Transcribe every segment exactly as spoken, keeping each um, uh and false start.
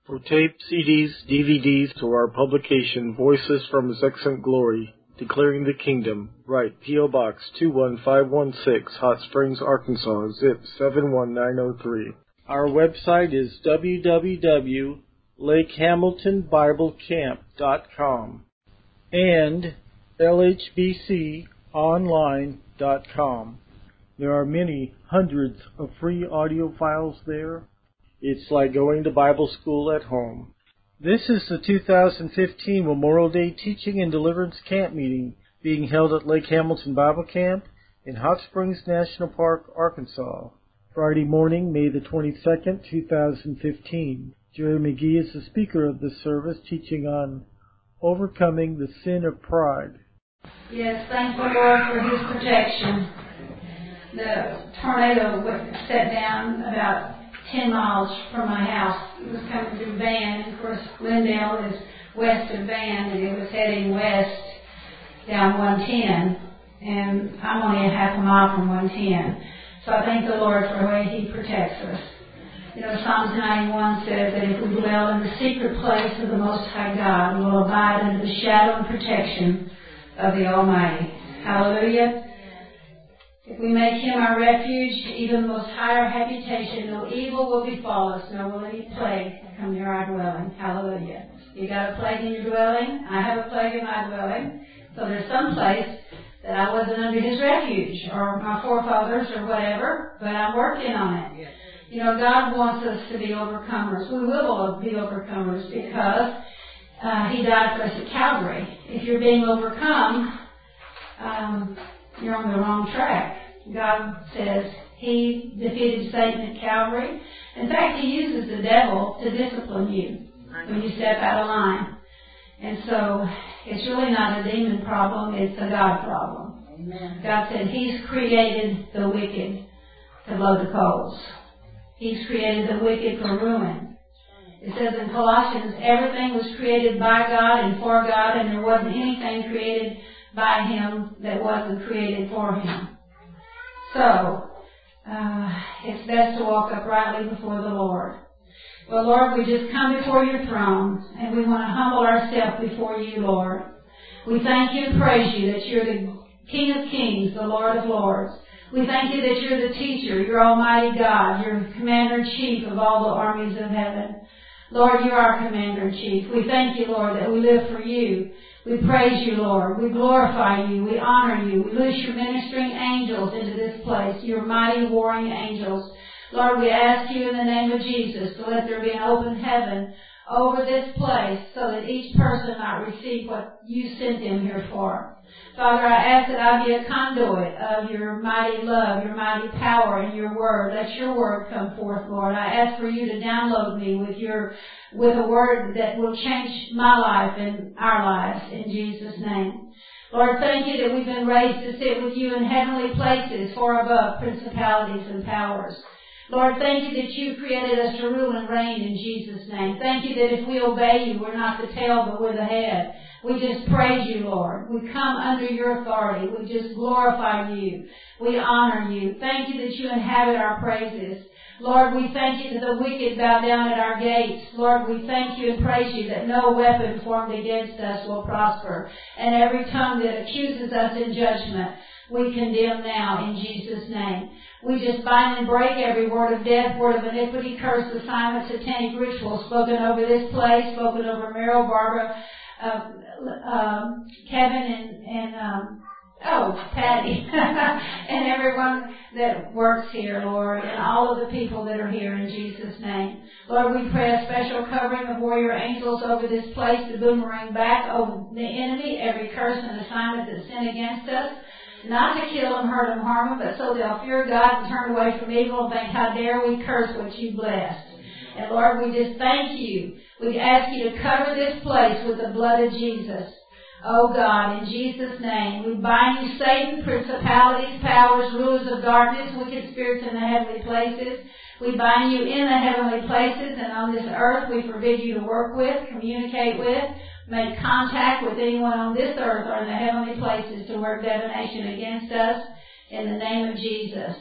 For tape, C Ds, D V Ds, or our publication, Voices from His Excellent Glory, Declaring the Kingdom, write P O Box two one five one six, Hot Springs, Arkansas, zip seven one nine zero three. Our website is w w w dot lake hamilton bible camp dot com and l h b c online dot com. There are many hundreds of free audio files there. It's like going to Bible school at home. This is the two thousand fifteen Memorial Day Teaching and Deliverance Camp Meeting being held at Lake Hamilton Bible Camp in Hot Springs National Park, Arkansas. Friday morning, May the twenty-second, two thousand fifteen. Jerry McGee is the speaker of this service, teaching on overcoming the sin of pride. Yes, thank the Lord for His protection. The tornado set down about ten miles from my house. It was coming through Van, and of course Glendale is west of Van, and it was heading west down one ten, and I'm only a half a mile from one ten. So I thank the Lord for the way He protects us. You know, Psalms ninety-one says that if we dwell in the secret place of the Most High God, we will abide under the shadow and protection of the Almighty. Hallelujah. If we make Him our refuge, even the most high our habitation, no evil will befall us, nor will any plague come near our dwelling. Hallelujah. You got a plague in your dwelling? I have a plague in my dwelling. So there's some place that I wasn't under His refuge, or my forefathers, or whatever, but I'm working on it. Yes. You know, God wants us to be overcomers. We will be overcomers because uh, He died for us at Calvary. If you're being overcome, um, you're on the wrong track. God says He defeated Satan at Calvary. In fact, He uses the devil to discipline you when you step out of line. And so it's really not a demon problem, it's a God problem. Amen. God said He's created the wicked to blow the coals. He's created the wicked for ruin. It says in Colossians, everything was created by God and for God, and there wasn't anything created by Him that wasn't created for Him. So, uh, it's best to walk uprightly before the Lord. Well, Lord, we just come before your throne, and we want to humble ourselves before you, Lord. We thank you and praise you that you're the King of kings, the Lord of lords. We thank you that you're the teacher, you're Almighty God, you're Commander-in-Chief of all the armies of heaven. Lord, you're our Commander-in-Chief. We thank you, Lord, that we live for you. We praise you, Lord. We glorify you. We honor you. We loose your ministering angels into this place, your mighty warring angels. Lord, we ask you in the name of Jesus to let there be an open heaven over this place so that each person might receive what you sent them here for. Father, I ask that I be a conduit of your mighty love, your mighty power, and your word. Let your word come forth, Lord. I ask for you to download me with your, with a word that will change my life and our lives in Jesus' name. Lord, thank you that we've been raised to sit with you in heavenly places, far above principalities and powers. Lord, thank you that you created us to rule and reign in Jesus' name. Thank you that if we obey you, we're not the tail, but we're the head. We just praise you, Lord. We come under your authority. We just glorify you. We honor you. Thank you that you inhabit our praises. Lord, we thank you that the wicked bow down at our gates. Lord, we thank you and praise you that no weapon formed against us will prosper. And every tongue that accuses us in judgment, we condemn now in Jesus' name. We just bind and break every word of death, word of iniquity, curse, assignment, satanic ritual spoken over this place, spoken over Meryl, Barbara, uh, um, Kevin, and, and um, oh, Patty, and everyone that works here, Lord, and all of the people that are here in Jesus' name. Lord, we pray a special covering of warrior angels over this place to boomerang back over the enemy, every curse and assignment that's sent against us. Not to kill them, hurt them, harm them, but so they'll fear God and turn away from evil and think, how dare we curse what you blessed. And Lord, we just thank you. We ask you to cover this place with the blood of Jesus. Oh God, in Jesus' name, we bind you, Satan, principalities, powers, rulers of darkness, wicked spirits in the heavenly places. We bind you in the heavenly places, and on this earth we forbid you to work with, communicate with, make contact with anyone on this earth or in the heavenly places to work divination against us in the name of Jesus.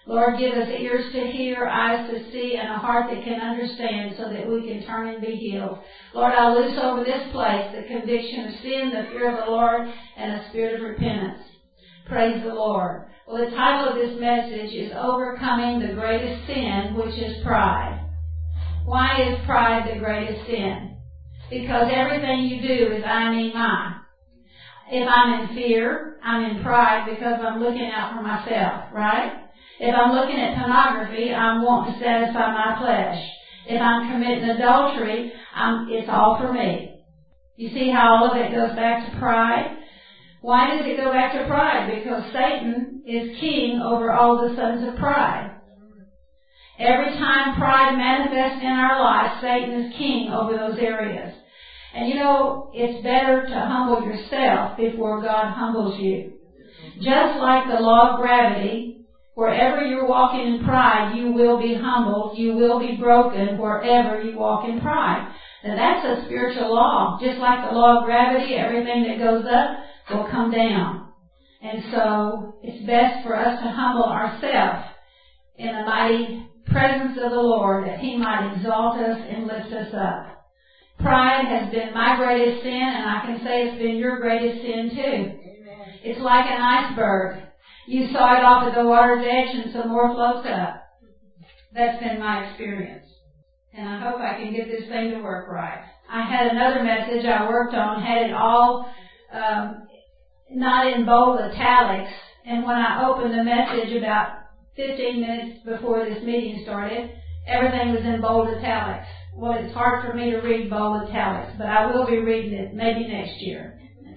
Lord, give us ears to hear, eyes to see, and a heart that can understand so that we can turn and be healed. Lord, I loose over this place the conviction of sin, the fear of the Lord, and a spirit of repentance. Praise the Lord. Well, the title of this message is Overcoming the Greatest Sin, which is Pride. Why is pride the greatest sin? Because everything you do is I, me, mine. If I'm in fear, I'm in pride because I'm looking out for myself, right? If I'm looking at pornography, I'm wanting to satisfy my flesh. If I'm committing adultery, I'm, it's all for me. You see how all of it goes back to pride? Why does it go back to pride? Because Satan is king over all the sons of pride. Every time pride manifests in our lives, Satan is king over those areas. And you know, it's better to humble yourself before God humbles you. Just like the law of gravity, wherever you're walking in pride, you will be humbled, you will be broken wherever you walk in pride. Now that's a spiritual law. Just like the law of gravity, everything that goes up will come down. And so it's best for us to humble ourselves in the mighty presence of the Lord that He might exalt us and lift us up. Pride has been my greatest sin, and I can say it's been your greatest sin too. Amen. It's like an iceberg. You saw it off at the water's edge and some more floats up. That's been my experience. And I hope I can get this thing to work right. I had another message I worked on, had it all um, not in bold italics. And when I opened the message about fifteen minutes before this meeting started, everything was in bold italics. Well, it's hard for me to read bold italics, but I will be reading it maybe next year.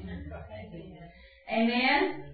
Amen?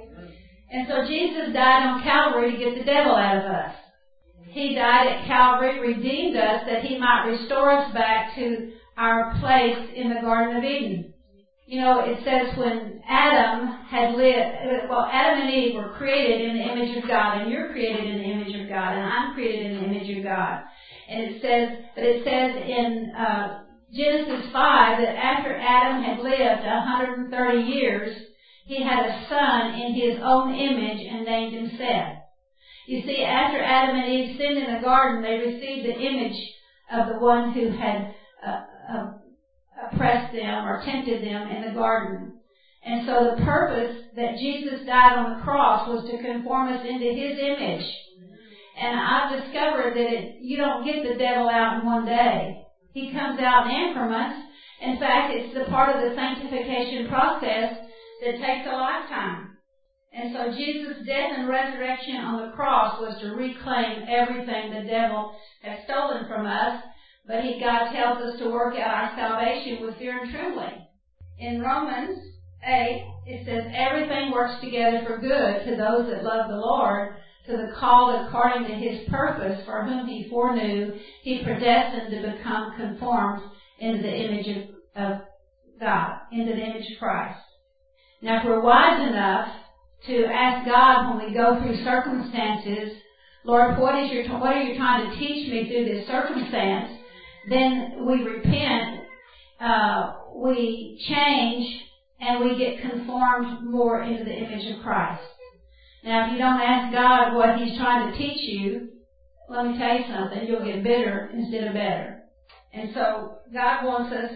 And so Jesus died on Calvary to get the devil out of us. He died at Calvary, redeemed us, that He might restore us back to our place in the Garden of Eden. You know, it says when Adam had lived, well, Adam and Eve were created in the image of God, and you're created in the image of God, and I'm created in the image of God. And it says, but it says in uh, Genesis five that after Adam had lived one hundred thirty years, he had a son in his own image and named him Seth. You see, after Adam and Eve sinned in the garden, they received the image of the one who had uh, uh, oppressed them or tempted them in the garden. And so the purpose that Jesus died on the cross was to conform us into His image. And I've discovered that it, you don't get the devil out in one day. He comes out in increments. In fact, it's the part of the sanctification process that takes a lifetime. And so Jesus' death and resurrection on the cross was to reclaim everything the devil has stolen from us. But he, God tells us to work out our salvation with fear and trembling. In Romans eight, it says, everything works together for good to those that love the Lord, to the called according to His purpose, for whom He foreknew, He predestined to become conformed into the image of, of God, into the image of Christ. Now, if we're wise enough to ask God when we go through circumstances, Lord, what is your, what are you trying to teach me through this circumstance? Then we repent, uh, we change, and we get conformed more into the image of Christ. Now, if you don't ask God what He's trying to teach you, let me tell you something, you'll get bitter instead of better. And so God wants us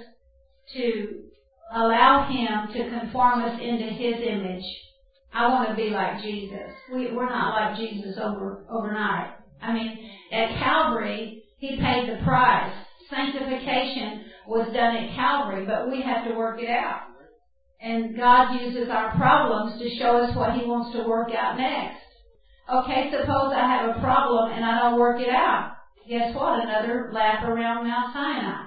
to allow Him to conform us into His image. I want to be like Jesus. We, we're not like Jesus over overnight. I mean, at Calvary, He paid the price. Sanctification was done at Calvary, but we have to work it out. And God uses our problems to show us what He wants to work out next. Okay, suppose I have a problem and I don't work it out. Guess what? Another lap around Mount Sinai.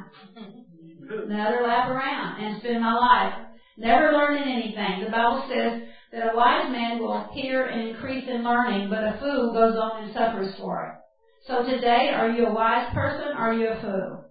Another lap around and spend my life never learning anything. The Bible says that a wise man will hear and increase in learning, but a fool goes on and suffers for it. So today, are you a wise person or are you a fool?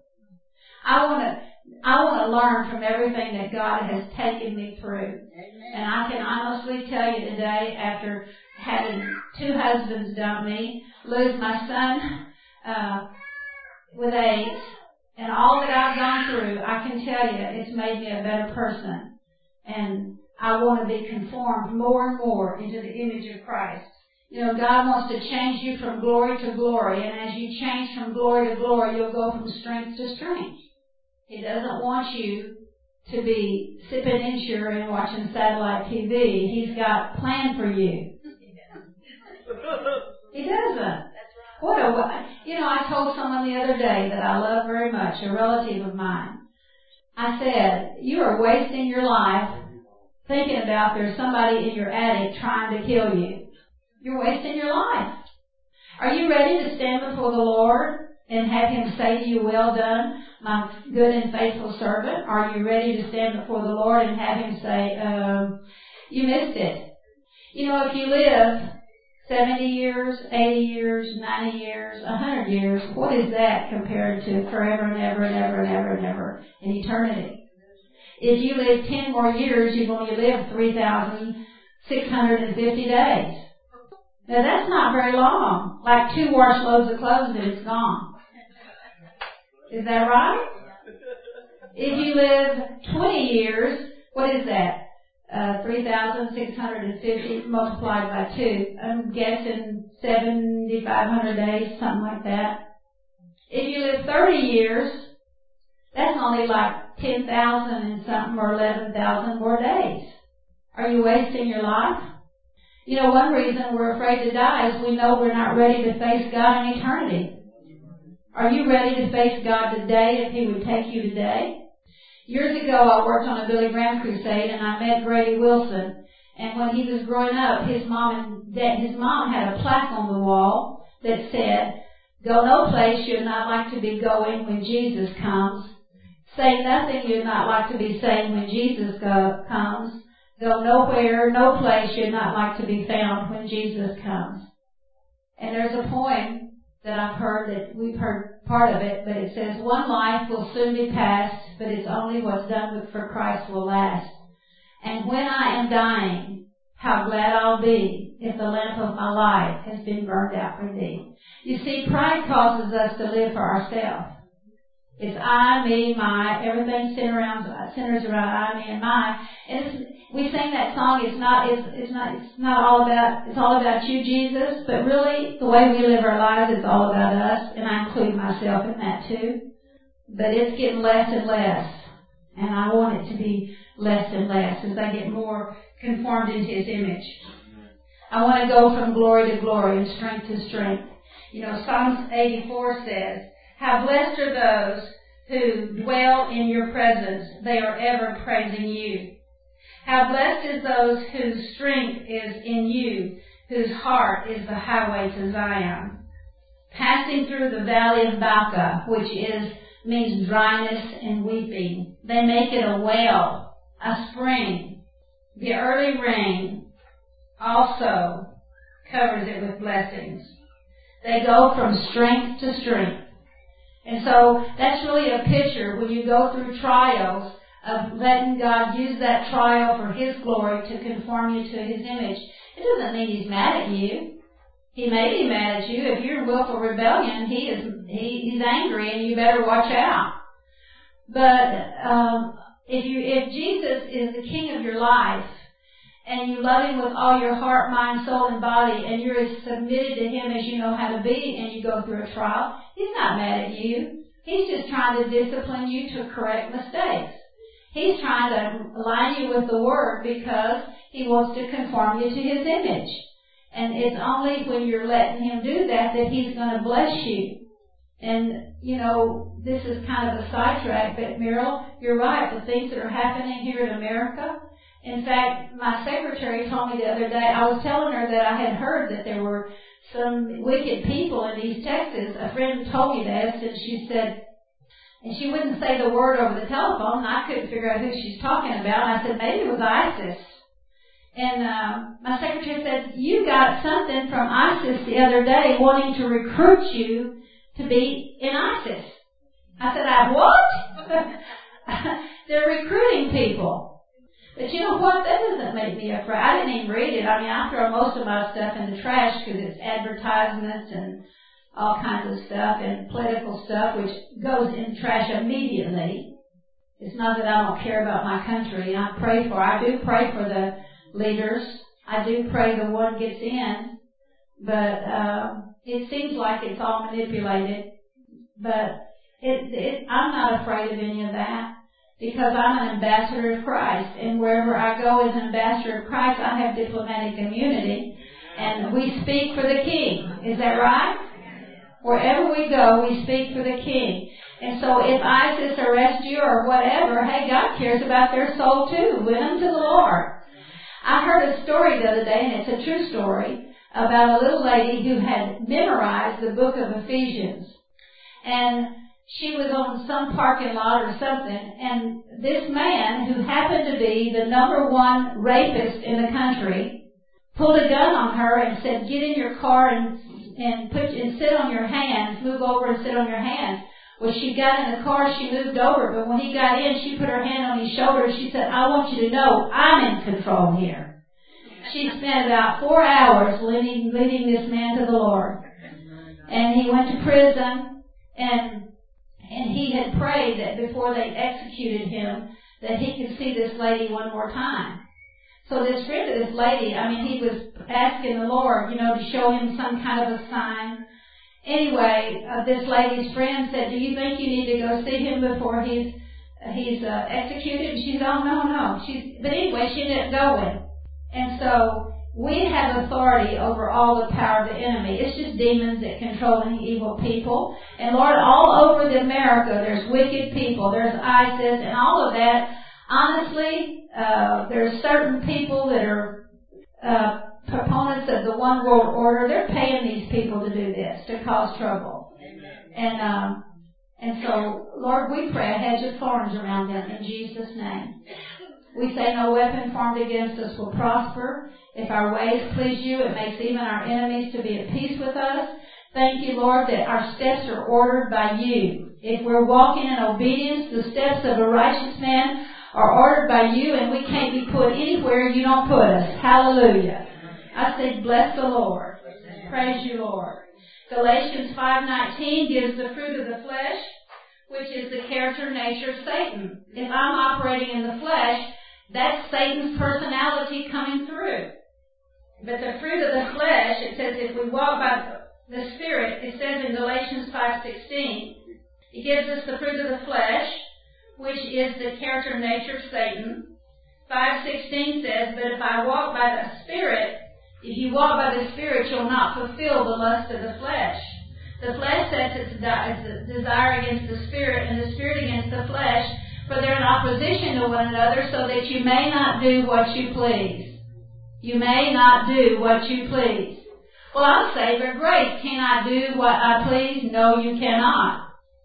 I want to I want to learn from everything that God has taken me through. Amen. And I can honestly tell you today, after having two husbands dump me, lose my son uh, with AIDS, and all that I've gone through, I can tell you it's made me a better person. And I want to be conformed more and more into the image of Christ. You know, God wants to change you from glory to glory, and as you change from glory to glory, you'll go from strength to strength. He doesn't want you to be sipping Ensure and watching satellite T V. He's got a plan for you. He doesn't. What a, you know, I told someone the other day that I love very much, a relative of mine. I said, you are wasting your life thinking about there's somebody in your attic trying to kill you. You're wasting your life. Are you ready to stand before the Lord and have Him say to you, well done, my good and faithful servant? Are you ready to stand before the Lord and have Him say, um, you missed it? You know, if you live seventy years, eighty years, ninety years, one hundred years, what is that compared to forever and ever and ever and ever and ever in eternity? If you live ten more years, you've only lived three thousand six hundred fifty days. Now that's not very long. Like two wash loads of clothes and it's gone. Is that right? If you live twenty years, what is that? Uh, three thousand six hundred fifty multiplied by two. I'm guessing seven thousand five hundred days, something like that. If you live thirty years, that's only like ten thousand and something or eleven thousand more days. Are you wasting your life? You know, one reason we're afraid to die is we know we're not ready to face God in eternity. Are you ready to face God today if He would take you today? Years ago, I worked on a Billy Graham crusade, and I met Grady Wilson. And when he was growing up, his mom and dad, his mom had a plaque on the wall that said, "Go no place you'd not like to be going when Jesus comes. Say nothing you'd not like to be saying when Jesus go, comes. Go nowhere, no place you'd not like to be found when Jesus comes." And there's a poem that I've heard, that we've heard part of it, but it says, one life will soon be past, but it's only what's done for Christ will last. And when I am dying, how glad I'll be if the lamp of my life has been burned out for thee. You see, pride causes us to live for ourselves. It's I, me, my, everything centers around, centers around I, me, and my. And it's, we sing that song, it's not, it's, it's not, it's not all about, it's all about you, Jesus, but really, the way we live our lives is all about us, and I include myself in that too. But it's getting less and less, and I want it to be less and less as I get more conformed into His image. I want to go from glory to glory and strength to strength. You know, Psalms eighty-four says, how blessed are those who dwell in your presence. They are ever praising you. How blessed is those whose strength is in you, whose heart is the highway to Zion. Passing through the valley of Baca, which is means dryness and weeping. They make it a well, a spring. The early rain also covers it with blessings. They go from strength to strength. And so that's really a picture when you go through trials of letting God use that trial for His glory to conform you to His image. It doesn't mean He's mad at you. He may be mad at you. If you're in willful rebellion, He is he, He's angry and you better watch out. But um, if you if Jesus is the King of your life and you love Him with all your heart, mind, soul, and body, and you're as submitted to Him as you know how to be, and you go through a trial, He's not mad at you. He's just trying to discipline you to correct mistakes. He's trying to align you with the Word because He wants to conform you to His image. And it's only when you're letting Him do that that He's going to bless you. And, you know, this is kind of a sidetrack, but Meryl, you're right. The things that are happening here in America. In fact, my secretary told me the other day, I was telling her that I had heard that there were some wicked people in East Texas. A friend told me this, and she said, and she wouldn't say the word over the telephone, and I couldn't figure out who she's talking about. And I said, maybe it was ISIS. And um, my secretary said, you got something from ISIS the other day wanting to recruit you to be in ISIS. I said, I what? They're recruiting people. But you know what? That doesn't make me afraid. I didn't even read it. I mean, I throw most of my stuff in the trash because it's advertisements and all kinds of stuff and political stuff, which goes in the trash immediately. It's not that I don't care about my country. I pray for, I do pray for the leaders. I do pray the one gets in. but uh, it seems like it's all manipulated. But it, it, I'm not afraid of any of that because I'm an ambassador of Christ, and wherever I go as an ambassador of Christ, I have diplomatic immunity, and we speak for the King. Is that right? Wherever we go, we speak for the King. And so if ISIS arrests you or whatever, hey, God cares about their soul too. Win them to the Lord. I heard a story the other day, and it's a true story, about a little lady who had memorized the book of Ephesians. And she was on some parking lot or something, and this man, who happened to be the number one rapist in the country, pulled a gun on her and said, get in your car and and put and sit on your hands, move over and sit on your hands. Well, she got in the car, she moved over, but when he got in, she put her hand on his shoulder and she said, I want you to know I'm in control here. She spent about four hours leading, leading this man to the Lord. And he went to prison, and and he had prayed that before they executed him, that he could see this lady one more time. So this friend of this lady, I mean, he was asking the Lord, you know, to show him some kind of a sign. Anyway, uh, this lady's friend said, do you think you need to go see him before he's uh, he's uh, executed? And she said, oh, no, no. She's, but anyway, she ended up going. And so we have authority over all the power of the enemy. It's just demons that control evil people. And Lord, all over America, there's wicked people. There's ISIS and all of that. Honestly, uh, there's certain people that are uh, proponents of the one world order. They're paying these people to do this, to cause trouble. And um, and so, Lord, we pray a hedge of thorns around them in Jesus' name. We say no weapon formed against us will prosper. If our ways please you, it makes even our enemies to be at peace with us. Thank you, Lord, that our steps are ordered by you. If we're walking in obedience, the steps of a righteous man are ordered by you, and we can't be put anywhere you don't put us. Hallelujah. I say, bless the Lord. Praise you, Lord. Galatians five nineteen gives the fruit of the flesh, which is the character and nature of Satan. If I'm operating in the flesh, that's Satan's personality coming through. But the fruit of the flesh, it says if we walk by the Spirit, it says in Galatians five sixteen, it gives us the fruit of the flesh, which is the character and nature of Satan. five sixteen says, but if I walk by the Spirit, if you walk by the Spirit, you'll not fulfill the lust of the flesh. The flesh sets its desire against the Spirit, and the Spirit against the flesh, for they're in opposition to one another, so that you may not do what you please. You may not do what you please. Well, I'm saved by grace. Can I do what I please? No, you cannot.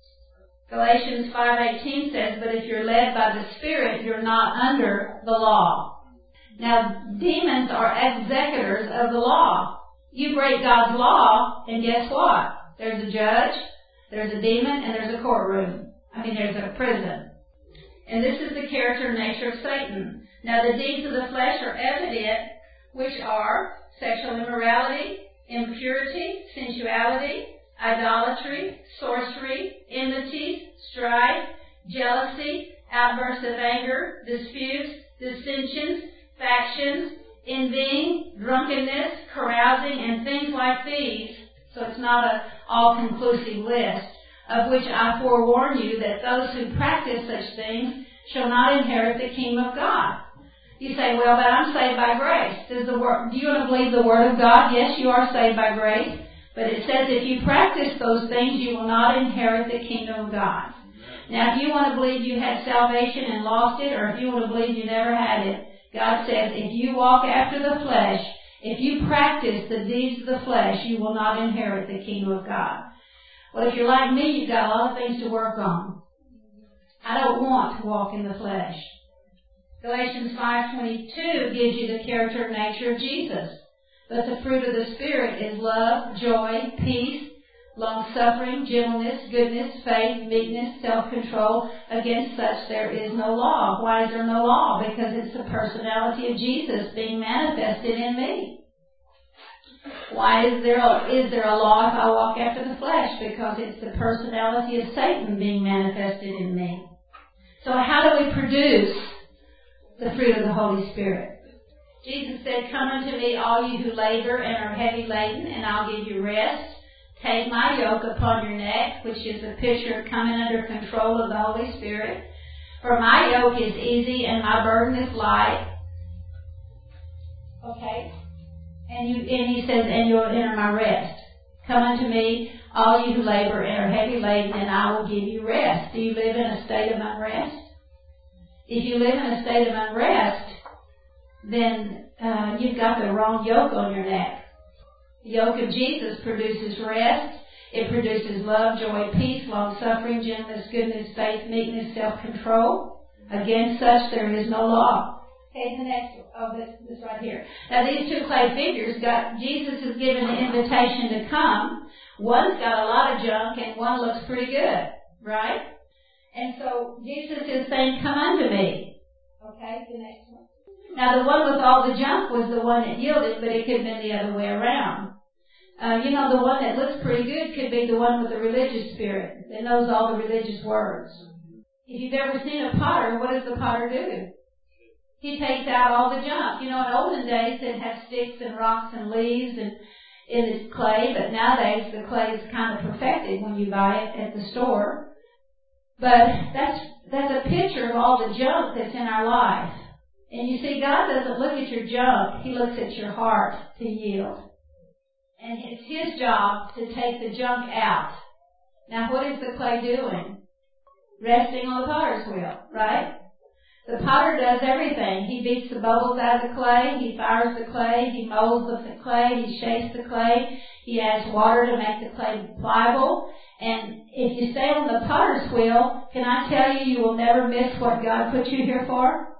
Galatians five eighteen says, but if you're led by the Spirit, you're not under the law. Now, demons are executors of the law. You break God's law, and guess what? There's a judge, there's a demon, and there's a courtroom. I mean, there's a prison. And this is the character and nature of Satan. Now, the deeds of the flesh are evident, which are sexual immorality, impurity, sensuality, idolatry, sorcery, enmities, strife, jealousy, outbursts of anger, disputes, dissensions, factions, envying, drunkenness, carousing, and things like these. So it's not an all-conclusive list, of which I forewarn you that those who practice such things shall not inherit the kingdom of God. You say, well, but I'm saved by grace. Does the word, do you want to believe the Word of God? Yes, you are saved by grace. But it says if you practice those things, you will not inherit the kingdom of God. Now, if you want to believe you had salvation and lost it, or if you want to believe you never had it, God says if you walk after the flesh, if you practice the deeds of the flesh, you will not inherit the kingdom of God. Well, if you're like me, you've got a lot of things to work on. I don't want to walk in the flesh. Galatians five twenty-two gives you the character and nature of Jesus. But the fruit of the Spirit is love, joy, peace, long-suffering, gentleness, goodness, faith, meekness, self-control. Against such there is no law. Why is there no law? Because it's the personality of Jesus being manifested in me. Why is there a, is there a law if I walk after the flesh? Because it's the personality of Satan being manifested in me. So how do we produce the fruit of the Holy Spirit? Jesus said, "Come unto me, all you who labor and are heavy laden, and I'll give you rest. Take my yoke upon your neck," which is a picture of coming under control of the Holy Spirit. "For my yoke is easy and my burden is light." Okay? And you, and he says, "And you'll enter my rest. Come unto me, all you who labor and are heavy laden, and I will give you rest." Do you live in a state of unrest? If you live in a state of unrest, then uh, you've got the wrong yoke on your neck. The yoke of Jesus produces rest. It produces love, joy, peace, long-suffering, gentleness, goodness, faith, meekness, self-control. Against such there is no law. Okay, the next one. Oh, this, this right here. Now, these two clay figures, got Jesus is given the invitation to come. One's got a lot of junk and one looks pretty good, right? And so Jesus is saying, "Come unto me." Okay, the next one. Now, the one with all the junk was the one that yielded, but it could have been the other way around. Uh, you know, the one that looks pretty good could be the one with the religious spirit that knows all the religious words. If you've ever seen a potter, what does the potter do? He takes out all the junk. You know, in olden days, it had sticks and rocks and leaves and in its clay, but nowadays the clay is kind of perfected when you buy it at the store. But that's that's a picture of all the junk that's in our life. And you see, God doesn't look at your junk. He looks at your heart to yield. And it's His job to take the junk out. Now, what is the clay doing? Resting on the potter's wheel, right? The potter does everything. He beats the bubbles out of the clay. He fires the clay. He molds the clay. He shapes the clay. He adds water to make the clay pliable. And if you stay on the potter's wheel, can I tell you, you will never miss what God put you here for?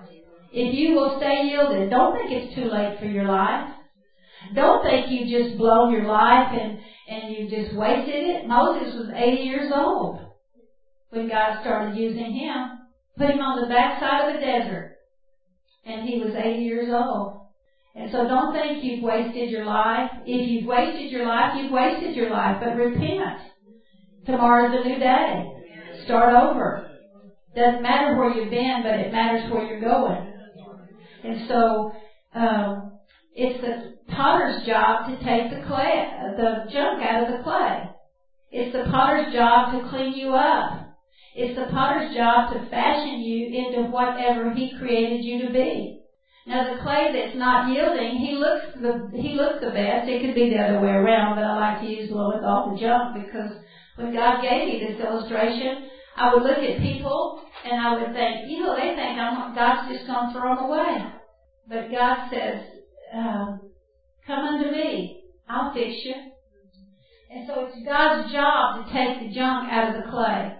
If you will stay yielded, don't think it's too late for your life. Don't think you just blown your life and, and you just wasted it. Moses was eighty years old when God started using him. Put him on the backside of the desert, and he was eighty years old. And so don't think you've wasted your life. If you've wasted your life, you've wasted your life. But repent. Tomorrow's a new day. Start over. Doesn't matter where you've been, but it matters where you're going. And so um, it's the potter's job to take the clay, the junk out of the clay. It's the potter's job to clean you up. It's the potter's job to fashion you into whatever he created you to be. Now, the clay that's not yielding, he looks the he looks the best. It could be the other way around, but I like to use the one with all the junk because when God gave me this illustration, I would look at people and I would think, you know, they think I'm, God's just going to throw them away. But God says, um, "Come unto me. I'll fix you." And so it's God's job to take the junk out of the clay.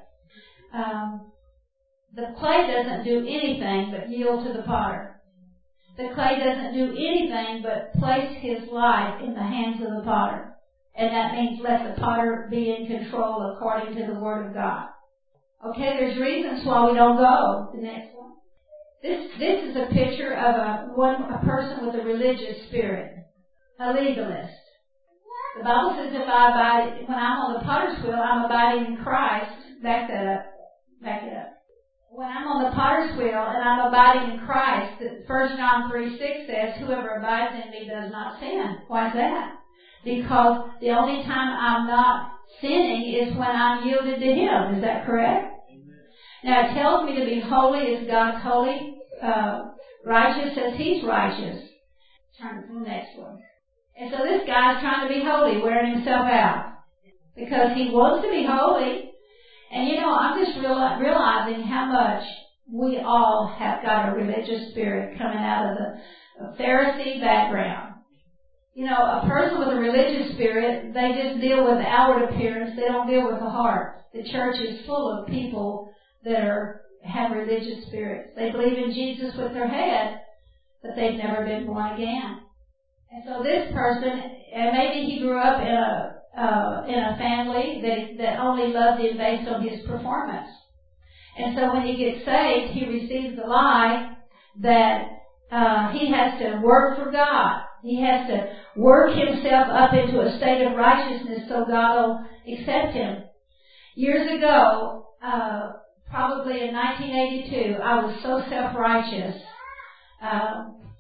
Um, the clay doesn't do anything but yield to the potter. The clay doesn't do anything but place his life in the hands of the potter. And that means let the potter be in control according to the Word of God. Okay, there's reasons why we don't go. The next one. This this is a picture of a one a person with a religious spirit, a legalist. The Bible says if I abide, when I'm on the potter's wheel, I'm abiding in Christ. Back that up. Back it up. When I'm on the potter's wheel and I'm abiding in Christ, First John three six says, "Whoever abides in me does not sin." Why is that? Because the only time I'm not sinning is when I'm yielded to Him. Is that correct? Amen. Now it tells me to be holy as God's holy, uh, righteous as He's righteous. Turn to the next one. And so this guy's trying to be holy, wearing himself out. Because he wants to be holy. And you know, I'm just real, realizing how much we all have got a religious spirit coming out of the Pharisee background. You know, a person with a religious spirit, they just deal with the outward appearance. They don't deal with the heart. The church is full of people that are have religious spirits. They believe in Jesus with their head, but they've never been born again. And so this person, and maybe he grew up in a uh, in a family that that only loved him based on his performance. And so when he gets saved, he receives the lie that uh, he has to work for God. He has to work himself up into a state of righteousness so God will accept him. Years ago, uh, probably in nineteen eighty-two, I was so self-righteous. Um,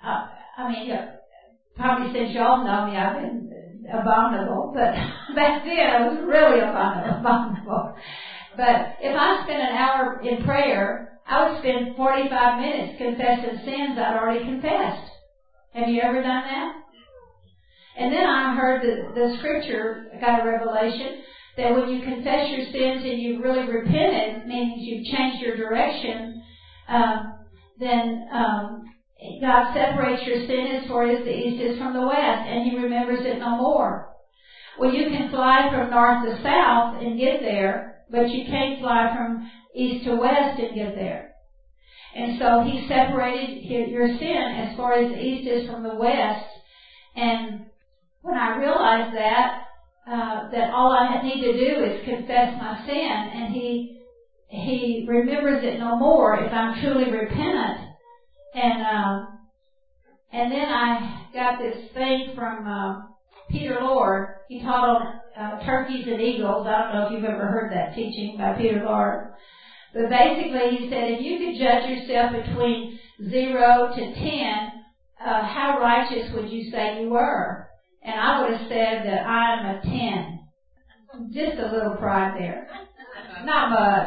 uh, I mean, you know, probably since y'all know me, I've been abominable, but back then I was really abominable. But if I spent an hour in prayer, I would spend forty-five minutes confessing sins I'd already confessed. Have you ever done that? And then I heard the, the scripture, I got a revelation, that when you confess your sins and you've really repented, meaning you've changed your direction, um, then um, God separates your sin as far as the east is from the west, and He remembers it no more. Well, you can fly from north to south and get there, but you can't fly from east to west and get there. And so He separated your sin as far as the east is from the west. And when I realized that, uh, that all I need to do is confess my sin, and He He remembers it no more if I'm truly repentant. And um, and then I got this thing from uh, Peter Lord. He taught on uh, turkeys and eagles. I don't know if you've ever heard that teaching by Peter Lord. But basically he said if you could judge yourself between zero to ten, uh, how righteous would you say you were? And I would have said that I'm a ten. Just a little pride there. Not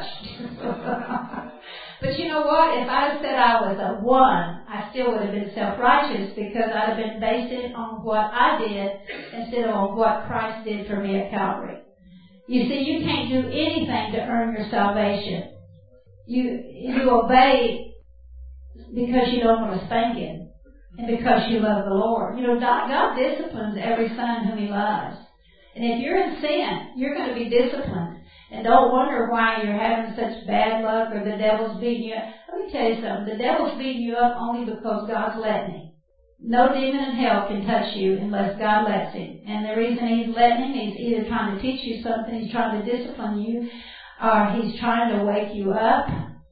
much. But you know what? If I had said I was a one, I still would have been self-righteous because I'd have been based it on what I did instead of on what Christ did for me at Calvary. You see, you can't do anything to earn your salvation. You you obey because you don't want to spank Him and because you love the Lord. You know, God, God disciplines every son whom He loves. And if you're in sin, you're going to be disciplined. And don't wonder why you're having such bad luck or the devil's beating you up. Let me tell you something. The devil's beating you up only because God's letting him. No demon in hell can touch you unless God lets him. And the reason he's letting him, he's either trying to teach you something, he's trying to discipline you, or he's trying to wake you up.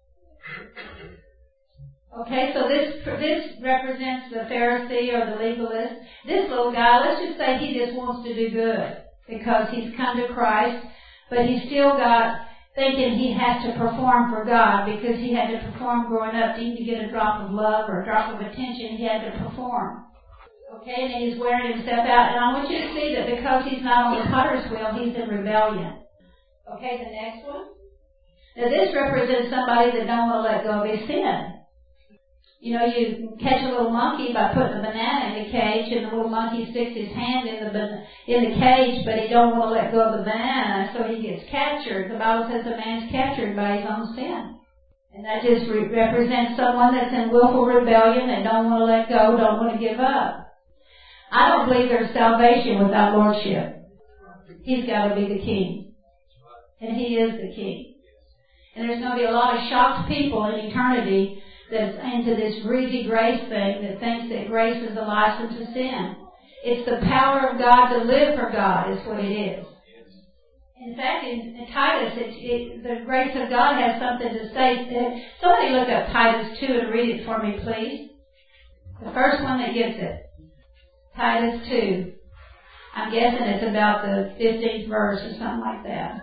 Okay, so this this represents the Pharisee or the legalist. This little guy, let's just say he just wants to do good because he's come to Christ. But he's still got thinking he has to perform for God because he had to perform growing up. Even to get a drop of love or a drop of attention, he had to perform. Okay, and then he's wearing himself out. And I want you to see that because he's not on the potter's wheel, he's in rebellion. Okay, the next one. Now this represents somebody that don't want to let go of his sin. You know, you catch a little monkey by putting a banana in the cage, and the little monkey sticks his hand in the in the cage, but he don't want to let go of the banana, so he gets captured. The Bible says a man's captured by his own sin. And that just re- represents someone that's in willful rebellion and don't want to let go, don't want to give up. I don't believe there's salvation without lordship. He's got to be the king. And he is the king. And there's going to be a lot of shocked people in eternity that's into this greasy grace thing that thinks that grace is a license to sin. It's the power of God to live for God is what it is. In fact, in, in Titus, it, it, the grace of God has something to say. Somebody look up Titus two and read it for me, please. The first one that gets it. Titus two. I'm guessing it's about the fifteenth verse or something like that.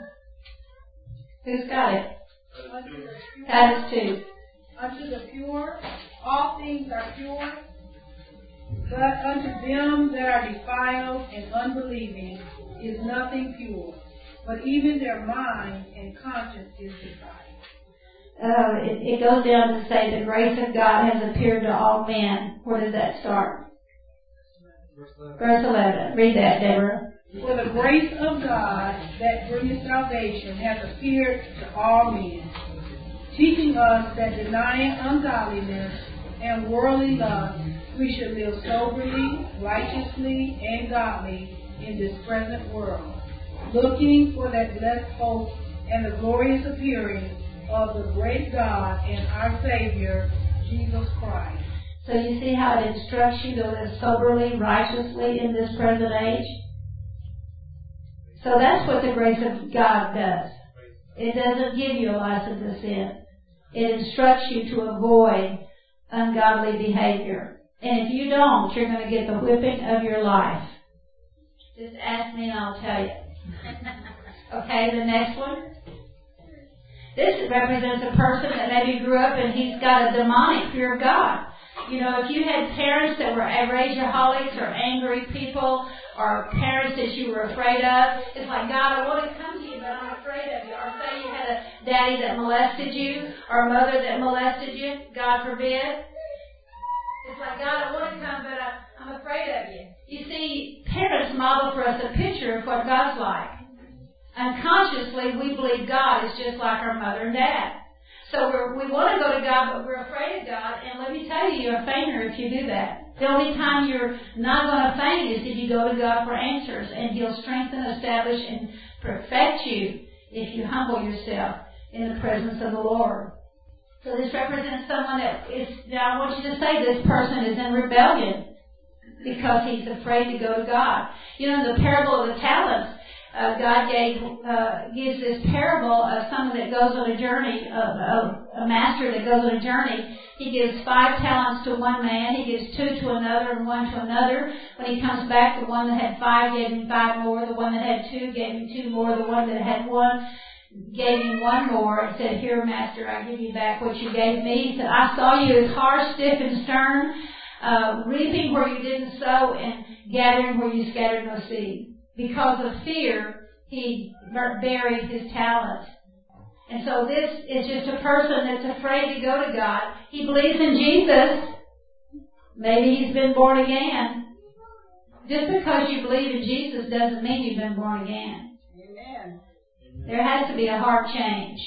Who's got it? Titus two. Unto the pure, all things are pure, but unto them that are defiled and unbelieving is nothing pure, but even their mind and conscience is defiled. Uh, it, it goes down to say the grace of God has appeared to all men. Where does that start? Verse eleven. Read that, Deborah. For the grace of God that bringeth salvation has appeared to all men, teaching us that denying ungodliness and worldly lust, we should live soberly, righteously, and godly in this present world, looking for that blessed hope and the glorious appearing of the great God and our Savior, Jesus Christ. So you see how it instructs you to live soberly, righteously in this present age? So that's what the grace of God does. It doesn't give you a license to sin. It instructs you to avoid ungodly behavior. And if you don't, you're going to get the whipping of your life. Just ask me and I'll tell you. Okay, the next one. This represents a person that maybe grew up and he's got a demonic fear of God. You know, if you had parents that were rageaholics or angry people or parents that you were afraid of, it's like, God, I want to come to you, but I'm afraid of you. Or say you had a daddy that molested you or a mother that molested you, God forbid. It's like, God, I want to come, but I, I'm afraid of you. You see, parents model for us a picture of what God's like. Unconsciously, we believe God is just like our mother and dad. So we're, we want to go to God, but we're afraid of God. And let me tell you, you're a fainter if you do that. The only time you're not going to faint is if you go to God for answers. And He'll strengthen, establish, and perfect you if you humble yourself in the presence of the Lord. So this represents someone that is, now I want you to say this person is in rebellion because he's afraid to go to God. You know, in the parable of the talents, Uh, God gave, uh, gives this parable of someone that goes on a journey, of, of a master that goes on a journey. He gives five talents to one man, he gives two to another, and one to another. When he comes back, the one that had five gave him five more, the one that had two gave him two more, the one that had one gave him one more, and said, "Here, master, I give you back what you gave me." He said, "I saw you as harsh, stiff, and stern, uh, reaping where you didn't sow, and gathering where you scattered no seed." Because of fear, he buried his talent. And so this is just a person that's afraid to go to God. He believes in Jesus. Maybe he's been born again. Just because you believe in Jesus doesn't mean you've been born again. Amen. There has to be a heart change.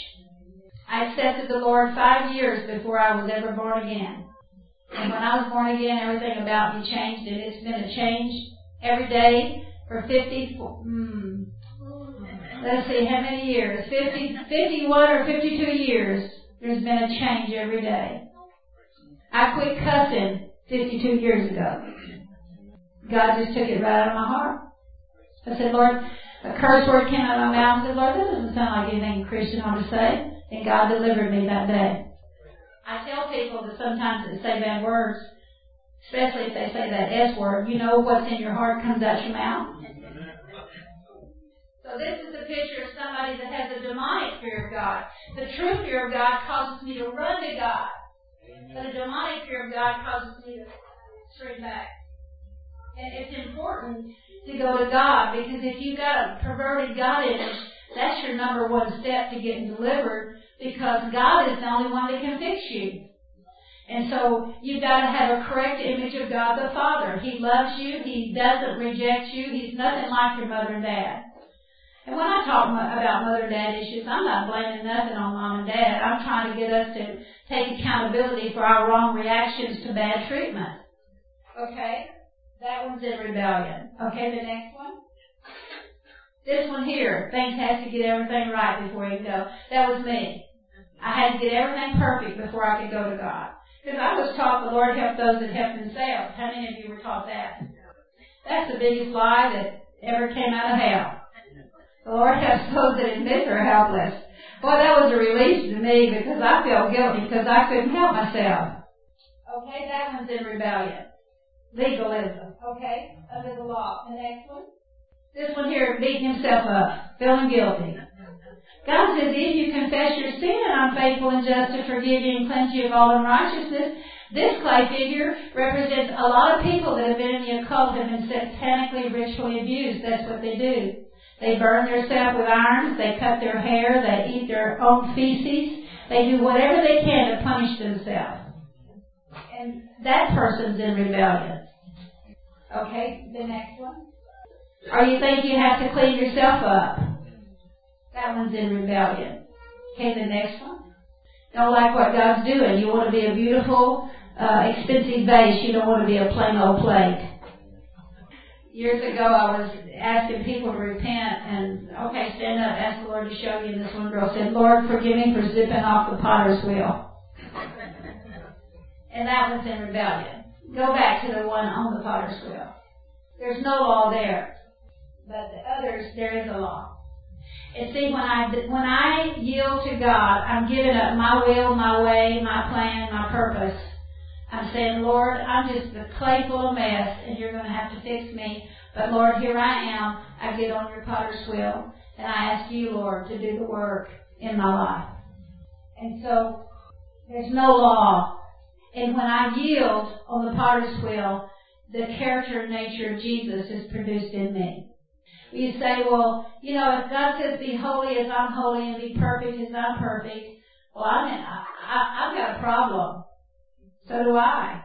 I accepted the Lord five years before I was ever born again. And when I was born again, everything about me changed, and it's been a change every day. For fifty, hmm, let's see, how many years? fifty, fifty-one or fifty-two years, there's been a change every day. I quit cussing fifty-two years ago. God just took it right out of my heart. I said, Lord, a curse word came out of my mouth. I said, Lord, that doesn't sound like anything a Christian ought to say. And God delivered me that day. I tell people that sometimes that say bad words, especially if they say that S word, you know what's in your heart comes out your mouth. So this is a picture of somebody that has a demonic fear of God. The true fear of God causes me to run to God. But the demonic fear of God causes me to shrink back. And it's important to go to God, because if you've got a perverted God image, that's your number one step to getting delivered, because God is the only one that can fix you. And so you've got to have a correct image of God the Father. He loves you. He doesn't reject you. He's nothing like your mother and dad. And when I talk about mother and dad issues, I'm not blaming nothing on mom and dad. I'm trying to get us to take accountability for our wrong reactions to bad treatment. Okay? That one's in rebellion. Okay, the next one. This one here, things has to get everything right before you can go. That was me. I had to get everything perfect before I could go to God. Because I was taught the Lord helped those that help themselves. How many of you were taught that? That's the biggest lie that ever came out of hell. The Lord helps those that admit they're helpless. Boy, that was a relief to me, because I felt guilty because I couldn't help myself. Okay, that one's in rebellion. Legalism. Okay, under the law. The next one. This one here, beating himself up, feeling guilty. God says, if you confess your sin, and I'm faithful and just to forgive you and cleanse you of all unrighteousness. This clay figure represents a lot of people that have been in the occult, have been satanically, ritually abused. That's what they do. They burn themselves with irons, they cut their hair, they eat their own feces, they do whatever they can to punish themselves. And that person's in rebellion. Okay, the next one. Or you think you have to clean yourself up. That one's in rebellion. Okay, the next one. Don't like what God's doing. You want to be a beautiful, uh, expensive vase. You don't want to be a plain old plate. Years ago, I was asking people to repent and, okay, stand up, ask the Lord to show you. And this one girl said, Lord, forgive me for zipping off the potter's wheel. And that one's in rebellion. Go back to the one on the potter's wheel. There's no law there. But the others, there is a law. And see, when I, when I yield to God, I'm giving up my will, my way, my plan, my purpose. I'm saying, Lord, I'm just a clay full of mess, and you're going to have to fix me. But Lord, here I am. I get on your potter's wheel, and I ask you, Lord, to do the work in my life. And so, there's no law. And when I yield on the potter's wheel, the character and nature of Jesus is produced in me. You say, well, you know, if God says be holy as I'm holy and be perfect as I'm perfect, well, I mean, I, I, I've got a problem. So do I.